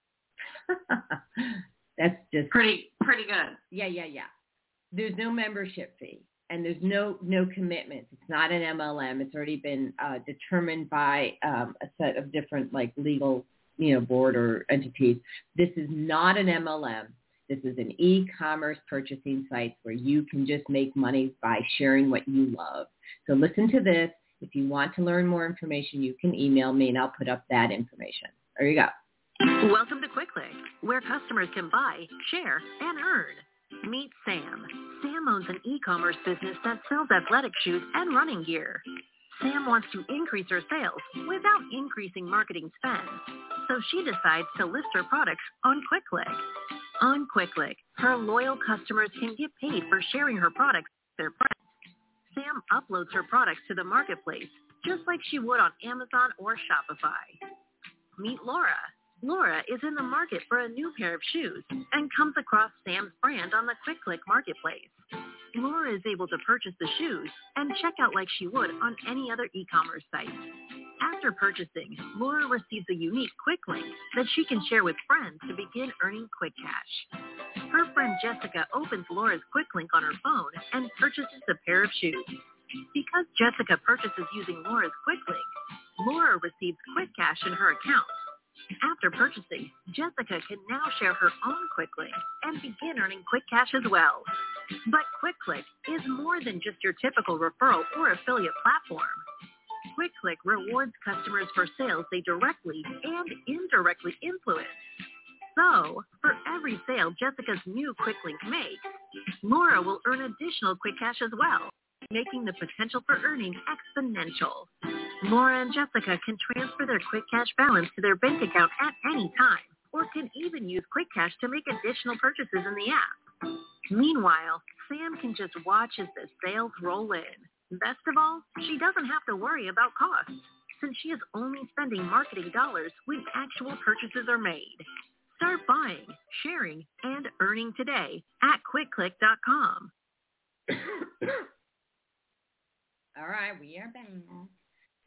That's just pretty pretty good. Yeah, yeah, yeah. There's no membership fee and there's no, no commitments. It's not an M L M. It's already been uh, determined by um, a set of different like legal, you know, board or entities. This is not an M L M. This is an e-commerce purchasing site where you can just make money by sharing what you love. So listen to this. If you want to learn more information, you can email me and I'll put up that information. There you go. Welcome to QuickClick, where customers can buy, share, and earn. Meet Sam. Sam owns an e-commerce business that sells athletic shoes and running gear. Sam wants to increase her sales without increasing marketing spend. So she decides to list her products on QuickClick. On QuickClick, her loyal customers can get paid for sharing her products with their friends. Sam uploads her products to the marketplace, just like she would on Amazon or Shopify. Meet Laura. Laura is in the market for a new pair of shoes and comes across Sam's brand on the QuickClick marketplace. Laura is able to purchase the shoes and check out like she would on any other e-commerce site. After purchasing, Laura receives a unique Quick link that she can share with friends to begin earning Quick Cash. Her friend Jessica opens Laura's Quick link on her phone and purchases a pair of shoes. Because Jessica purchases using Laura's Quick link, Laura receives Quick Cash in her account. After purchasing, Jessica can now share her own Quick link and begin earning Quick Cash as well. But QuickClick is more than just your typical referral or affiliate platform. QuickClick rewards customers for sales they directly and indirectly influence. So, for every sale Jessica's new QuickLink makes, Laura will earn additional Quick Cash as well, making the potential for earning exponential. Laura and Jessica can transfer their Quick Cash balance to their bank account at any time, or can even use Quick Cash to make additional purchases in the app. Meanwhile, Sam can just watch as the sales roll in. Best of all, she doesn't have to worry about costs, since she is only spending marketing dollars when actual purchases are made. Start buying, sharing, and earning today at quick click dot com. All right, we are back.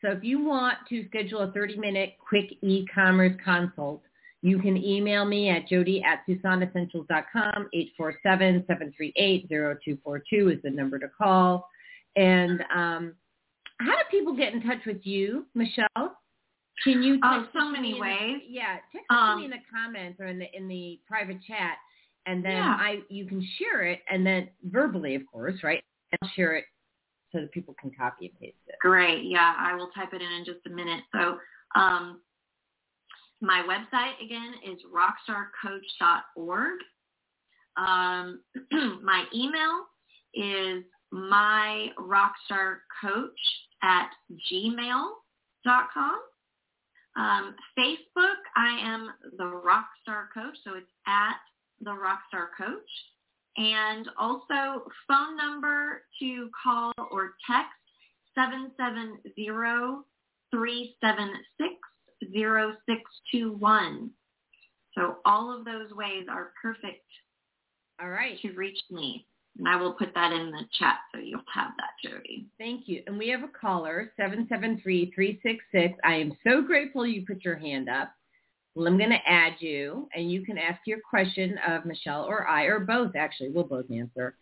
So if you want to schedule a thirty-minute quick e-commerce consult, you can email me at jody at tucson essentials dot com. eight four seven, seven three eight, zero two four two is the number to call. And um, how do people get in touch with you, Michelle? Can you text oh, so many me ways. The, yeah, text um, me in the comments or in the in the private chat, and then yeah. I you can share it, and then verbally, of course, right? And I'll share it so that people can copy and paste it. Great. Yeah, I will type it in in just a minute. So um, my website, again, is rockstar coach dot org. Um, my email is myrockstarcoach at gmail dot com. Um, Facebook, I am the Rockstar Coach, so it's at the Rockstar Coach. And also phone number to call or text seven seven zero, three seven six, zero six two one. So all of those ways are perfect. All right. To reach me. And I will put that in the chat so you'll have that, Jody. Thank you. And we have a caller, seven seven three, three six six. I am so grateful you put your hand up. Well, I'm going to add you, and you can ask your question of Michelle or I, or both, actually. We'll both answer.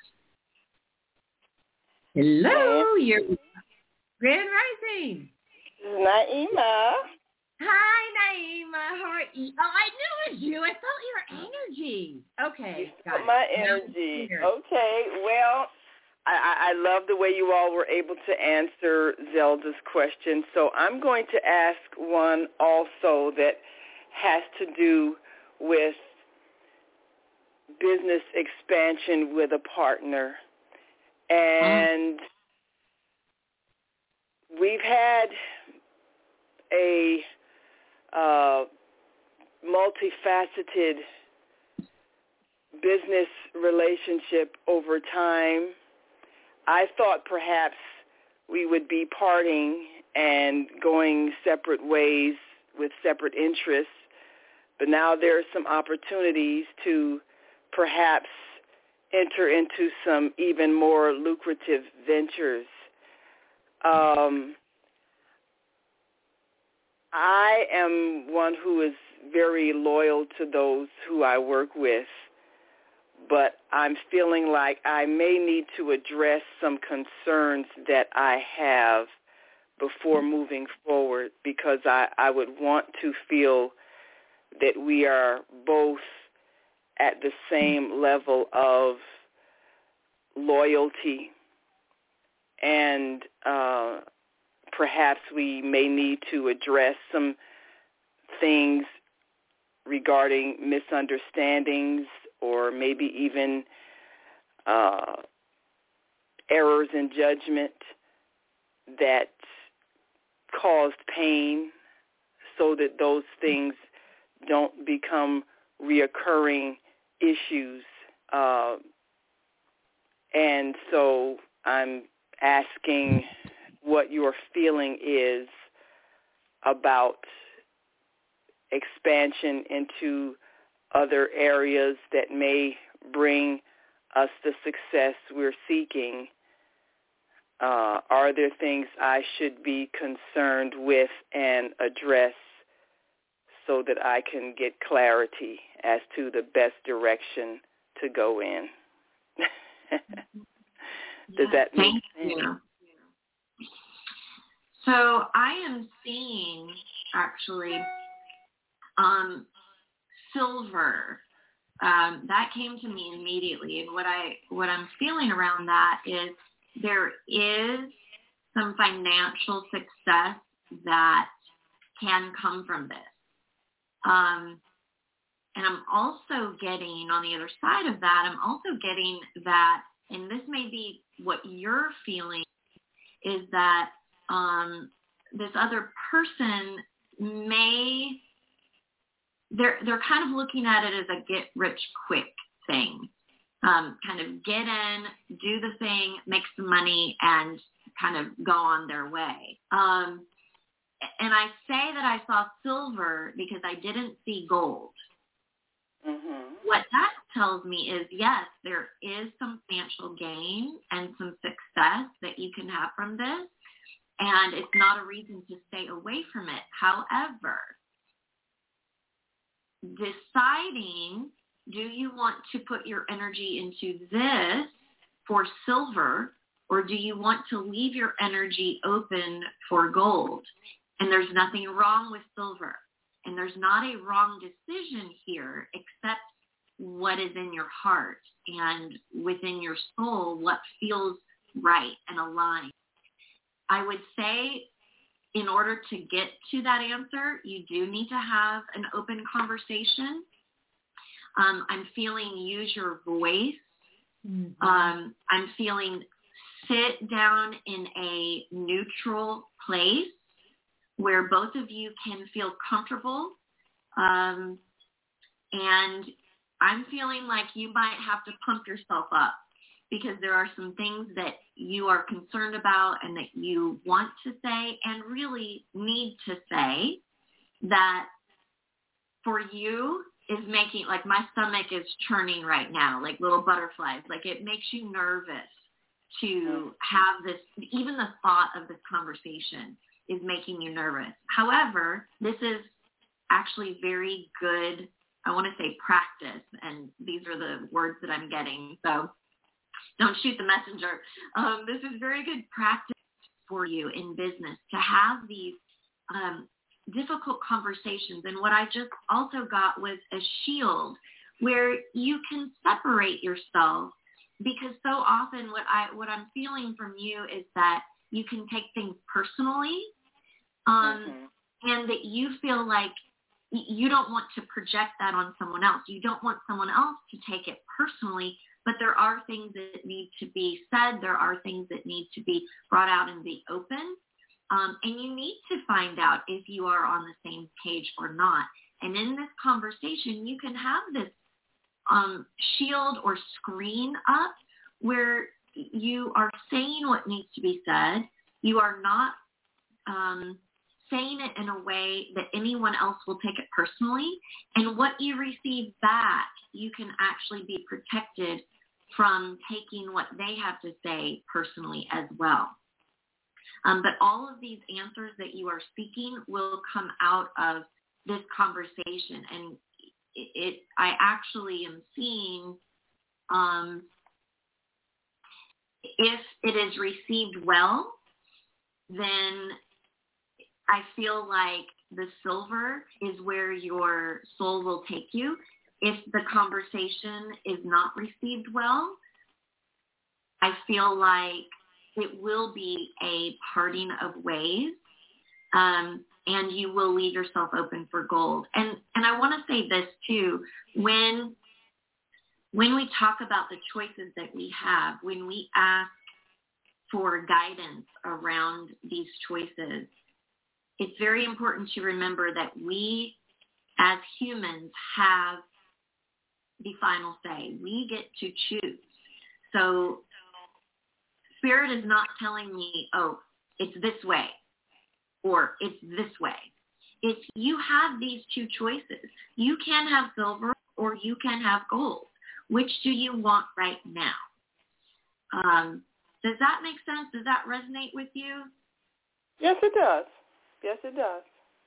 Hello, you're Grand Rising. Naima. Hi, Naima. How are you? Oh, I knew it was you. I felt your energy. Okay, got it. My energy. Okay, well, I, I love the way you all were able to answer Zelda's question. So I'm going to ask one also that has to do with business expansion with a partner. And we've had a uh, multifaceted business relationship over time. I thought perhaps we would be parting and going separate ways with separate interests, but now there are some opportunities to perhaps enter into some even more lucrative ventures. Um, I am one who is very loyal to those who I work with, but I'm feeling like I may need to address some concerns that I have before moving forward, because I, I would want to feel that we are both at the same level of loyalty, and uh, perhaps we may need to address some things regarding misunderstandings or maybe even uh, errors in judgment that caused pain, so that those things don't become reoccurring issues. Uh, and so I'm asking what your feeling is about expansion into other areas that may bring us the success we're seeking. Uh, are there things I should be concerned with and address so that I can get clarity as to the best direction to go in? Does that make Thank sense? You. So I am seeing, actually, um, silver. Um, that came to me immediately, and what I what I'm feeling around that is there is some financial success that can come from this. Um, and I'm also getting, on the other side of that, I'm also getting that, and this may be what you're feeling, is that um, this other person may, they're, they're kind of looking at it as a get-rich-quick thing. Um, kind of get in, do the thing, make some money, and kind of go on their way. Um, and I say that I saw silver because I didn't see gold. Mm-hmm. What that tells me is, yes, there is some financial gain and some success that you can have from this. and it's not a reason to stay away from it. However, deciding, do you want to put your energy into this for silver, or do you want to leave your energy open for gold? And there's nothing wrong with silver. And there's not a wrong decision here, except what is in your heart and within your soul, what feels right and aligned. I would say in order to get to that answer, you do need to have an open conversation. Um, I'm feeling use your voice. Mm-hmm. Um, I'm feeling sit down in a neutral place where both of you can feel comfortable. Um, and I'm feeling like you might have to pump yourself up because there are some things that you are concerned about and that you want to say and really need to say that for you is making, like my stomach is churning right now, like little butterflies. Like it makes you nervous to have this, even the thought of this conversation is making you nervous. However, this is actually very good, I want to say practice, and these are the words that I'm getting, so don't shoot the messenger. Um, this is very good practice for you in business to have these um, difficult conversations. And what I just also got was a shield where you can separate yourself, because so often what I what I'm feeling from you is that you can take things personally, um, mm-hmm. and that you feel like you don't want to project that on someone else. You don't want someone else to take it personally, but there are things that need to be said. There are things that need to be brought out in the open. Um, and you need to find out if you are on the same page or not. And in this conversation, you can have this um, shield or screen up where you are saying what needs to be said. You are not um, saying it in a way that anyone else will take it personally. And what you receive back, you can actually be protected from taking what they have to say personally as well. Um, but all of these answers that you are seeking will come out of this conversation. And it, it I actually am seeing um, if it is received well, then I feel like the silver is where your soul will take you. If the conversation is not received well, I feel like it will be a parting of ways, um, and you will leave yourself open for gold. And and I want to say this too, when when we talk about the choices that we have, when we ask for guidance around these choices, it's very important to remember that we as humans have the final say. We get to choose. So Spirit is not telling me, oh, it's this way or it's this way. It's you have these two choices. You can have silver or you can have gold. Which do you want right now? Um, does that make sense? Does that resonate with you? Yes, it does. Yes, it does.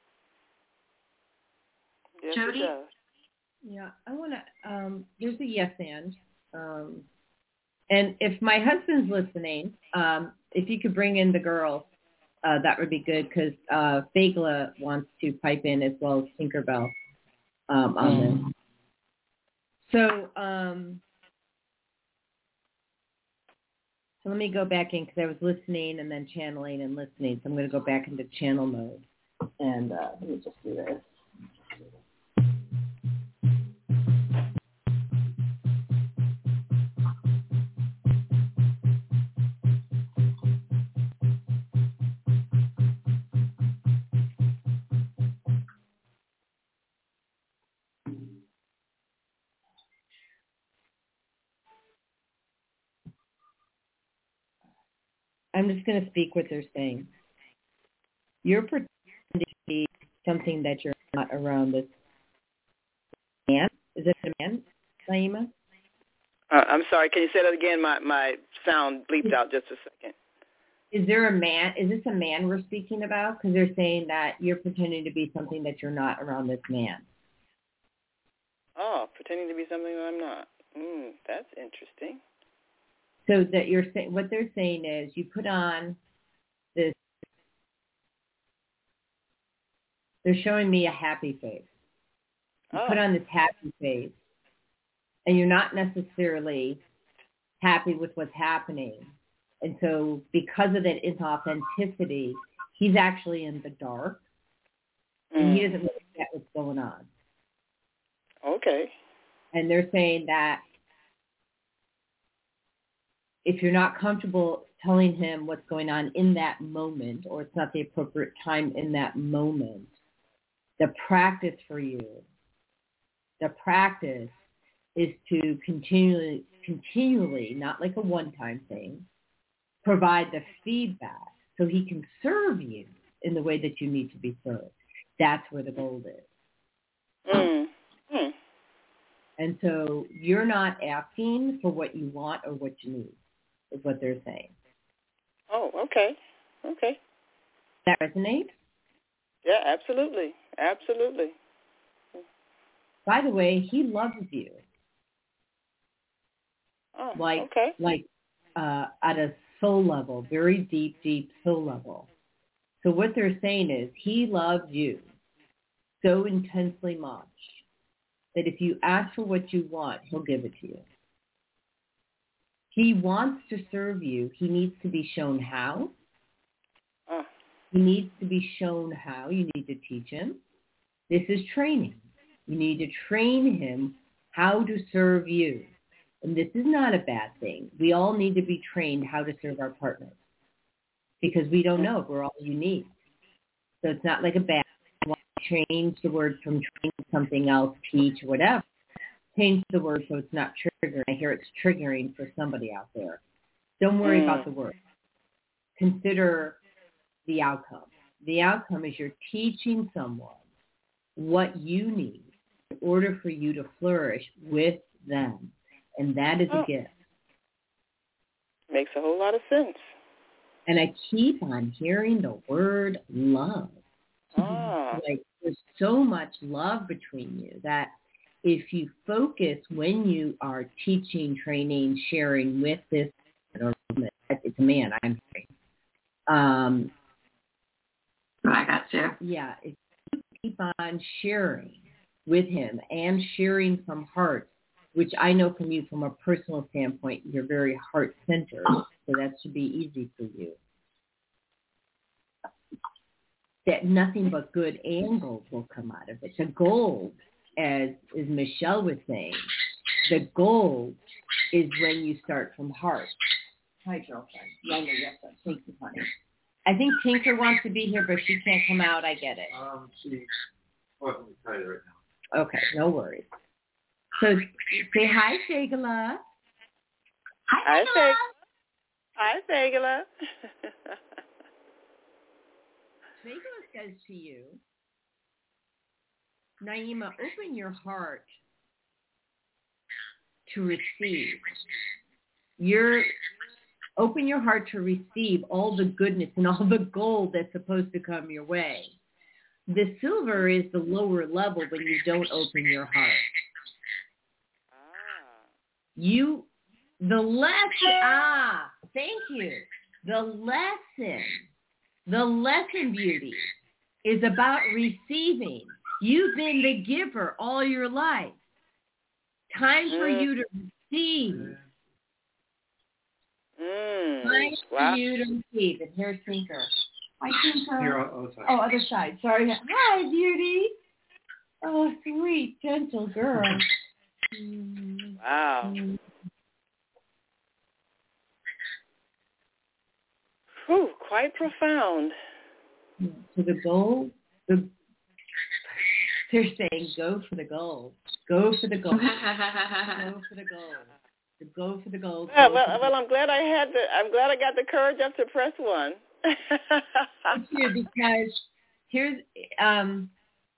Yes, Jody? It does. Yeah, I want to, um, there's a yes and. Um, and if my husband's listening, um, if you could bring in the girls, uh, that would be good because uh, Fagla wants to pipe in as well as Tinkerbell um, on this. So, um, so let me go back in because I was listening and then channeling and listening. So I'm going to go back into channel mode. And uh, let me just do this. I'm just going to speak what they're saying. You're pretending to be something that you're not around this man. Is it a man, Naima? Uh, I'm sorry. Can you say that again? My my sound bleeped out just a second. is there a man, is this a man we're speaking about? Because they're saying that you're pretending to be something that you're not around this man. Oh, pretending to be something that I'm not. Mm, that's interesting. So that you're saying, what they're saying is you put on this, they're showing me a happy face. You oh. put on this happy face, and you're not necessarily happy with what's happening. And so because of that inauthenticity, he's actually in the dark, mm. and he doesn't really get what's going on. Okay. And they're saying that if you're not comfortable telling him what's going on in that moment, or it's not the appropriate time in that moment, the practice for you, the practice is to continually, continually, not like a one-time thing, provide the feedback so he can serve you in the way that you need to be served. That's where the gold is. Mm. Mm. And so you're not asking for what you want or what you need, is what they're saying. Oh, okay. Okay. That resonate? Yeah, absolutely. Absolutely. By the way, he loves you. Oh, like, okay. Like uh, at a soul level, very deep, deep soul level. So what they're saying is he loves you so intensely much that if you ask for what you want, he'll give it to you. He wants to serve you. He needs to be shown how. Oh. He needs to be shown how. You need to teach him. This is training. You need to train him how to serve you. And this is not a bad thing. We all need to be trained how to serve our partners because we don't know. We're all unique. So it's not like a bad thing. Change the word from train to something else, teach, whatever. Change the word so it's not triggering. I hear it's triggering for somebody out there. Don't worry mm. about the word. Consider the outcome. The outcome is you're teaching someone what you need in order for you to flourish with them. And that is oh. a gift. Makes a whole lot of sense. And I keep on hearing the word love. Ah. Like there's so much love between you that if you focus when you are teaching, training, sharing with this, it's a man, I'm saying. Um, I got you. Yeah, if you keep on sharing with him and sharing from heart, which I know from you from a personal standpoint, you're very heart-centered, so that should be easy for you. That nothing but good and gold will come out of it. The gold, as, as Michelle was saying, the gold is when you start from heart. Hi, girlfriend. Younger, yes, thank you, honey. I think Tinker wants to be here, but she can't come out. I get it. Um, she wasn't excited right now. Okay, no worries. So say hi, Shagala. Hi, Shagala. Hi, Shagala. Shagala says to you, Naima, open your heart to receive. Your open your heart to receive all the goodness and all the gold that's supposed to come your way. The silver is the lower level when you don't open your heart. You, the lesson, ah, thank you. The lesson, the lesson, beauty, is about receiving. You've been the giver all your life. Time for you to receive. Mm. Time wow. for you to receive. And here's Tinker. Hi, Tinker. Here, other side. Oh, other side. Sorry. Hi, beauty. Oh, sweet, gentle girl. Wow. Whew, quite profound. So the goal, the, they're saying go for the gold. Go for the gold. Go for the gold. To go for the gold. Yeah, well, well, I'm glad I had the. I'm glad I got the courage up to press one. Thank you, because here's um,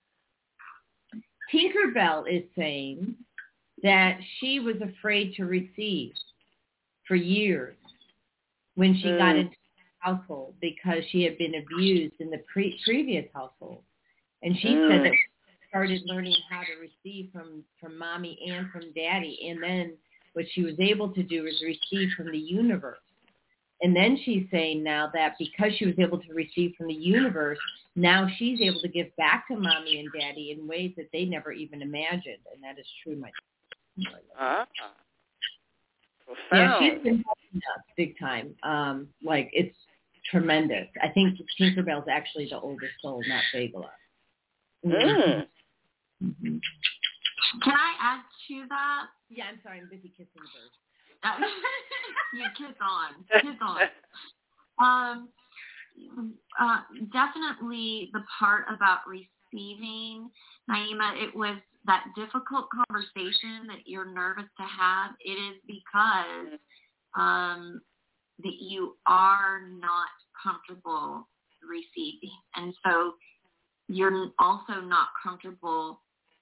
Tinkerbell is saying that she was afraid to receive for years when she mm. got into household because she had been abused in the pre- previous household. And she Mm. said that she started learning how to receive from, from mommy and from daddy. And then what she was able to do is receive from the universe. And then she's saying now that because she was able to receive from the universe, now she's able to give back to mommy and daddy in ways that they never even imagined. And that is true, my Ah. Yeah, Profound. she's been helping us big time. Um, like, it's tremendous. I think Tinkerbell's actually the oldest soul, not Bagula. Mm. Mm-hmm. Can I add to that? Yeah, I'm sorry. I'm busy kissing the bird. Uh, you kiss on. Kiss on. Um, uh, definitely the part about receiving, Naima, it was that difficult conversation that you're nervous to have. It is because um, that you are not comfortable receiving. And so you're also not comfortable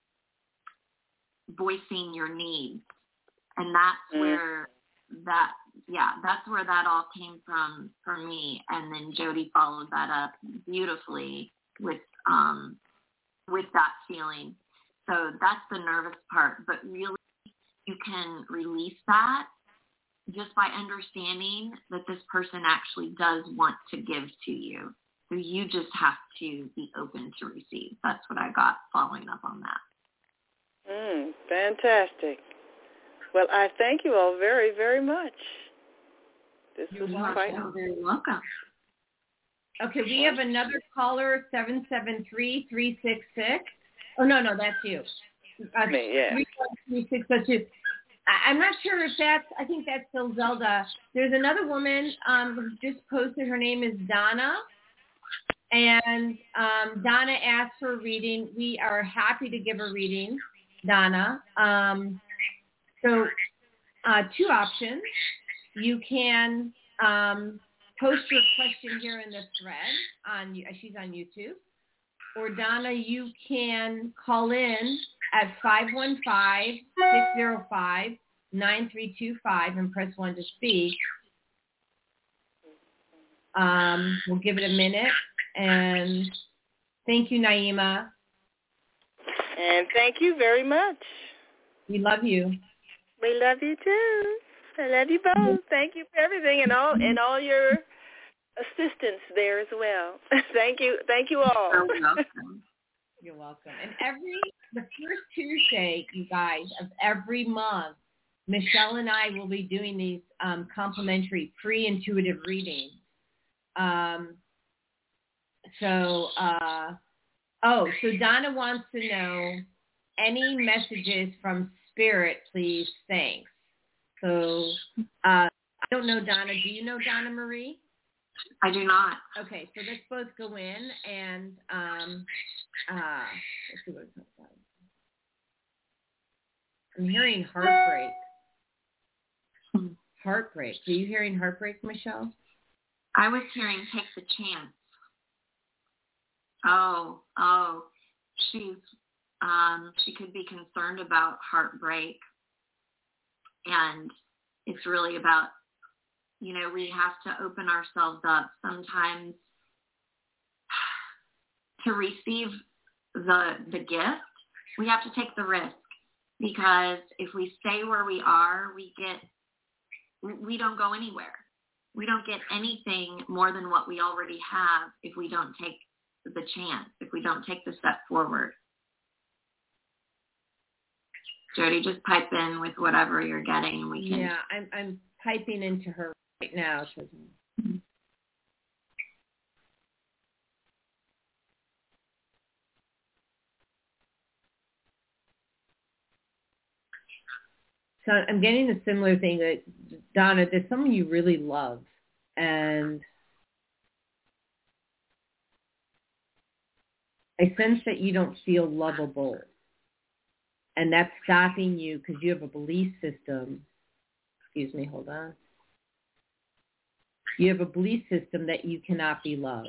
voicing your needs. And that's mm. where that, yeah, that's where that all came from for me. And then Jody followed that up beautifully with, um, with that feeling. So that's the nervous part. But really, you can release that just by understanding that this person actually does want to give to you. So you just have to be open to receive. That's what I got following up on that. Mm, fantastic. Well, I thank you all very, very much. This You're was welcome. quite You're very welcome. Okay, we have another caller, seven seven three, three six six. Oh, no, no, that's you. Uh, me, yeah. three seven three, six oh two. I, I'm not sure if that's, I think that's still Zelda. There's another woman um, who just posted. Her name is Donna. And um, Donna asked for a reading. We are happy to give a reading, Donna. Um, so uh, two options. You can um, post your question here in the thread. On She's on YouTube. Or Donna, you can call in at five one five, six zero five, nine three two five and press one to speak. Um, we'll give it a minute. And thank you, Naima. And thank you very much. We love you. We love you too. I love you both. Thank you for everything and all and all your assistance there as well. Thank you. Thank you all. You're welcome. You're welcome. And every the first Tuesday, you guys, of every month, Michelle and I will be doing these um, complimentary free intuitive readings. Um, so, uh, oh, so Donna wants to know any messages from Spirit, please. Thanks. So, uh, I don't know, Donna. Do you know Donna Marie? I do not. Okay, so let's both go in and um, uh, let's see what it's about. I'm hearing heartbreak. Hmm. Heartbreak. Are you hearing heartbreak, Michelle? I was hearing take the chance. Oh, oh, she's um, she could be concerned about heartbreak, and it's really about, you know, we have to open ourselves up sometimes to receive the the gift. We have to take the risk, because if we stay where we are, we get we don't go anywhere. We don't get anything more than what we already have if we don't take the chance, if we don't take the step forward. Jody, just pipe in with whatever you're getting, and we can. Yeah, I'm I'm piping into her right now. Mm-hmm. So I'm getting a similar thing that, Donna, there's someone you really love, and I sense that you don't feel lovable, and that's stopping you because you have a belief system. Excuse me, hold on. You have a belief system that you cannot be loved.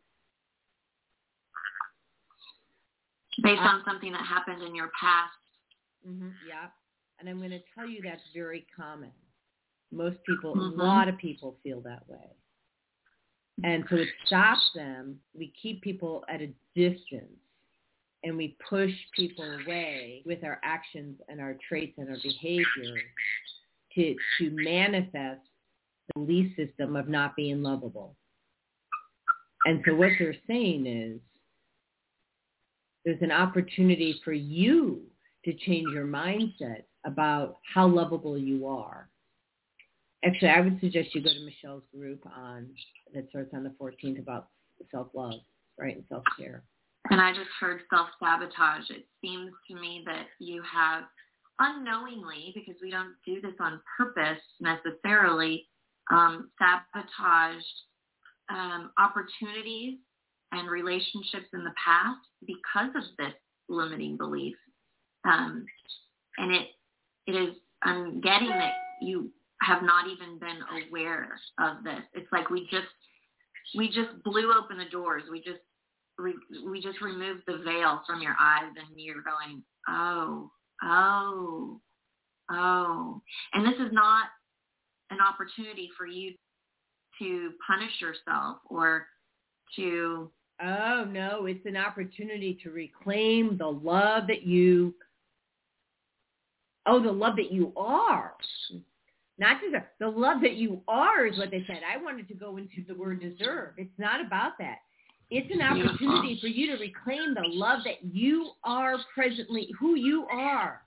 Based on something that happened in your past. Mm-hmm, yeah. And I'm going to tell you that's very common. Most people, mm-hmm. a lot of people feel that way. And so it stops them. We keep people at a distance, and we push people away with our actions and our traits and our behavior to, to manifest the belief system of not being lovable. And so what they're saying is there's an opportunity for you to change your mindset about how lovable you are. Actually, I would suggest you go to Michelle's group on that starts on the fourteenth about self-love, right, and self-care. And I just heard self-sabotage. It seems to me that you have unknowingly, because we don't do this on purpose necessarily, um, sabotaged um, opportunities and relationships in the past because of this limiting belief. Um, and it it is, I'm getting that you have not even been aware of this. It's like we just we just blew open the doors. We just re, we just removed the veil from your eyes, and you're going, oh, oh, oh. And this is not an opportunity for you to punish yourself or to... Oh, no, it's an opportunity to reclaim the love that you... Oh, the love that you are. Not just a, the love that you are is what they said. I wanted to go into the word deserve. It's not about that. It's an opportunity for you to reclaim the love that you are presently, who you are.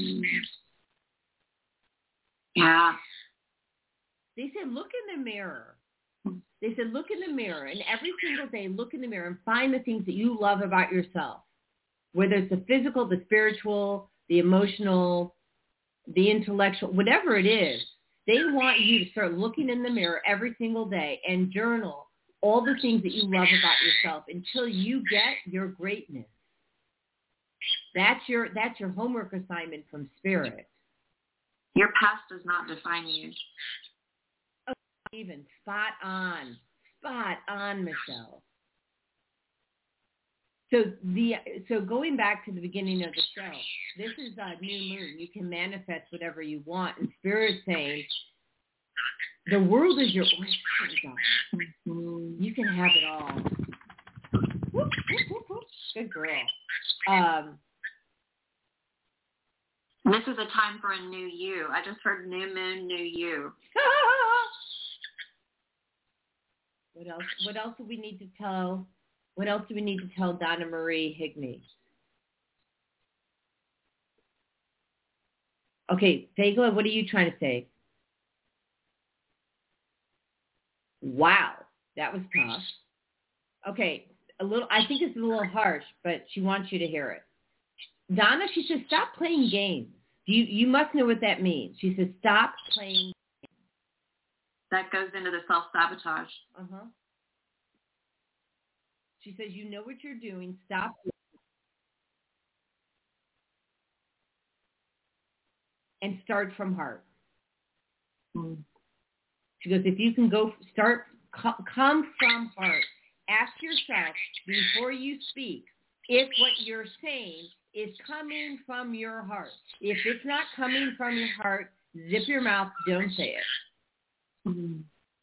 Yeah. They said, look in the mirror. They said, look in the mirror, and every single day, look in the mirror and find the things that you love about yourself, whether it's the physical, the spiritual, the emotional, the intellectual, whatever it is. They want you to start looking in the mirror every single day and journal all the things that you love about yourself until you get your greatness. That's your that's your homework assignment from Spirit. Your past does not define you. Oh, even spot on, spot on, Michelle. So the so going back to the beginning of the show, this is a new moon. You can manifest whatever you want. And Spirit's saying, the world is your oyster. Mm-hmm. You can have it all. Whoop, whoop, whoop, whoop. Good girl. Um, this is a time for a new you. I just heard new moon, new you. What else? What else do we need to tell? What else do we need to tell Donna Marie Higney? Okay, Fagla, what are you trying to say? Wow, that was tough. Okay, a little. I think it's a little harsh, but she wants you to hear it. Donna, she says, stop playing games. You you must know what that means. She says, stop playing games. That goes into the self-sabotage. Uh-huh. She says, you know what you're doing. Stop. And start from heart. Mm. She goes, if you can go start, come from heart. Ask yourself before you speak if what you're saying is coming from your heart. If it's not coming from your heart, zip your mouth. Don't say it. Mm.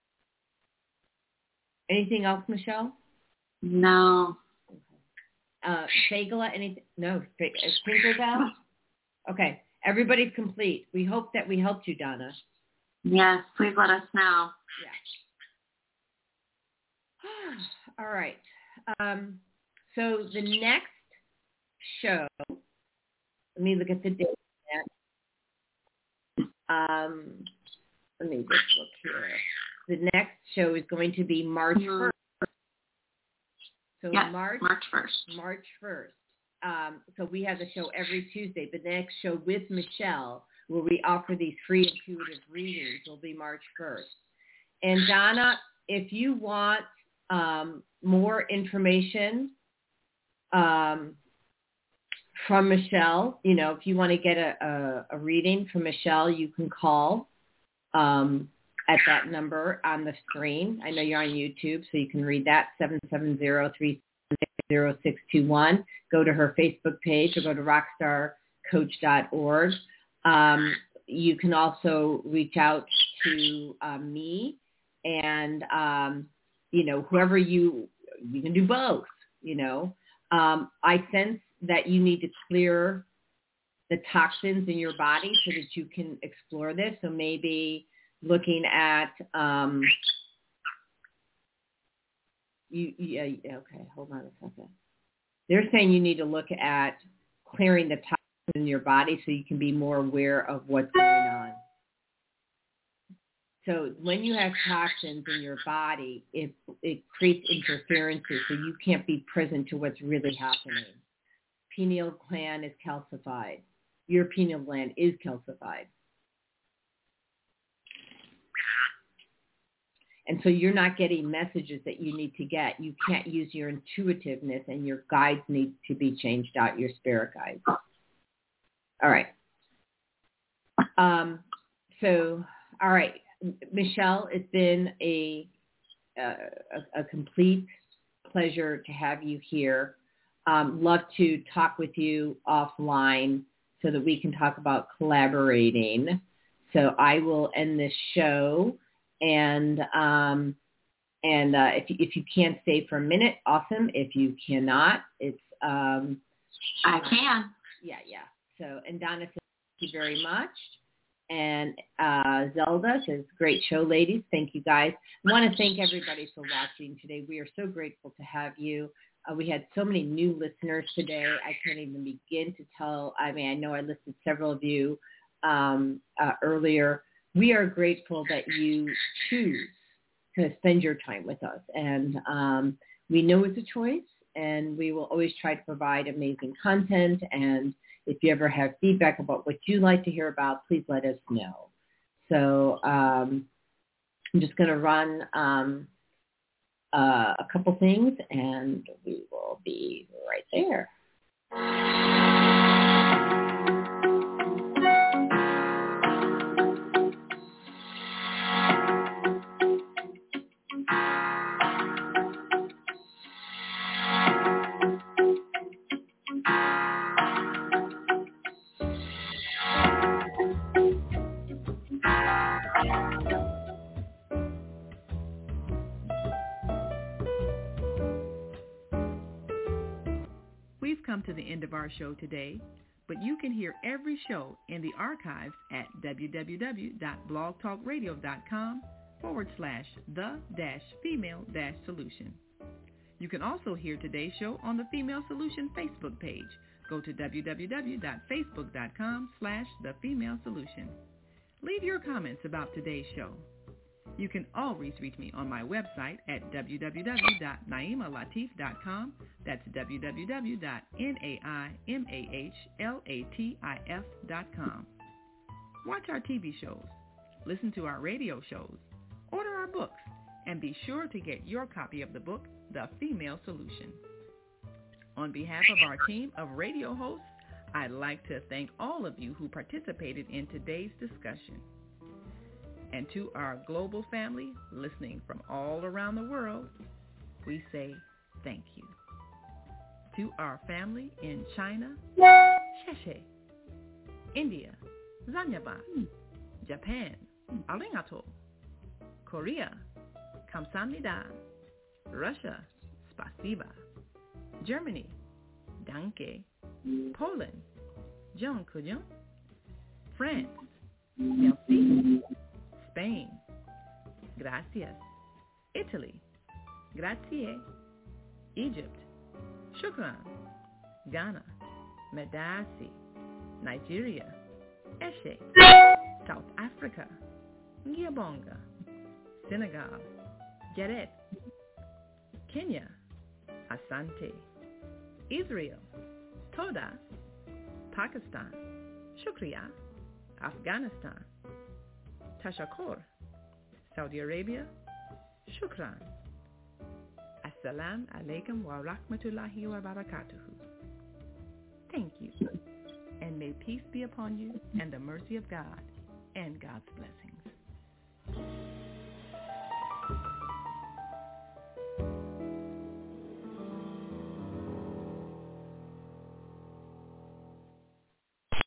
Anything else, Michelle? No. Uh, Fagla, anything? No. Tinkerbell? Okay. Everybody's complete. We hope that we helped you, Donna. Yes, please let us know. Yeah. All right. Um, so the next show, let me look at the date. Um, let me just look here. The next show is going to be March first. So yes, March, March first. March first. Um, so we have a show every Tuesday. The next show with Michelle, where we offer these free intuitive readings, will be March first. And Donna, if you want um, more information um, from Michelle, you know, if you want to get a, a, a reading from Michelle, you can call um, at that number on the screen. I know you're on YouTube, so you can read that, seven seven zero, three six zero, six two one. Go to her Facebook page or go to rockstar coach dot org. Um, you can also reach out to uh, me, and um, you know, whoever you, you can do both, you know. Um, I sense that you need to clear the toxins in your body so that you can explore this. So maybe looking at, um, you, yeah, okay, hold on a second. They're saying you need to look at clearing the toxins in your body so you can be more aware of what's going on. So when you have toxins in your body, it it creates interferences, so you can't be present to what's really happening. Pineal gland is calcified. Your pineal gland is calcified. And so you're not getting messages that you need to get. You can't use your intuitiveness, and your guides need to be changed out, your spirit guides. All right. Um, so, all right. Michelle, it's been a, uh, a a complete pleasure to have you here. Um, love to talk with you offline so that we can talk about collaborating. So I will end this show, and um, and uh, if if you can stay for a minute, awesome. If you cannot, it's um, I can. Yeah, yeah. So, and Donna says thank you very much. And uh, Zelda says, great show, ladies. Thank you, guys. I want to thank everybody for watching today. We are so grateful to have you. Uh, we had so many new listeners today. I can't even begin to tell. I mean, I know I listed several of you um, uh, earlier. We are grateful that you choose to spend your time with us. And um, we know it's a choice, and we will always try to provide amazing content. And if you ever have feedback about what you'd like to hear about, please let us know. So um, I'm just going to run um, uh, a couple things, and we will be right there. We've come to the end of our show today, but you can hear every show in the archives at www.blogtalkradio.com forward slash the dash female dash solution. You can also hear today's show on the Female Solution Facebook page. Go to www.facebook.com slash the female solution. Leave your comments about today's show. You can always reach me on my website at w w w dot naima latif dot com. That's w w w dot naima latif dot com. Watch our T V shows, listen to our radio shows, order our books, and be sure to get your copy of the book, The Female Solution. On behalf of our team of radio hosts, I'd like to thank all of you who participated in today's discussion. And to our global family listening from all around the world, we say thank you. To our family in China, Sheshe, India, Zanyaban, Japan, Arigato, Korea, Kamsahamnida, Russia, Spasiba, Germany, Danke, Poland, Dziękuję, France, Merci, Spain, gracias, Italy, grazie, Egypt, shukran, Ghana, medasi, Nigeria, eshe, South Africa, ngiyabonga, Senegal, geret, Kenya, asante, Israel, toda, Pakistan, shukriya, Afghanistan, Tashakor, Saudi Arabia, shukran. Assalamu alaikum wa rahmatullahi wa barakatuhu. Thank you, and may peace be upon you and the mercy of God and God's blessings.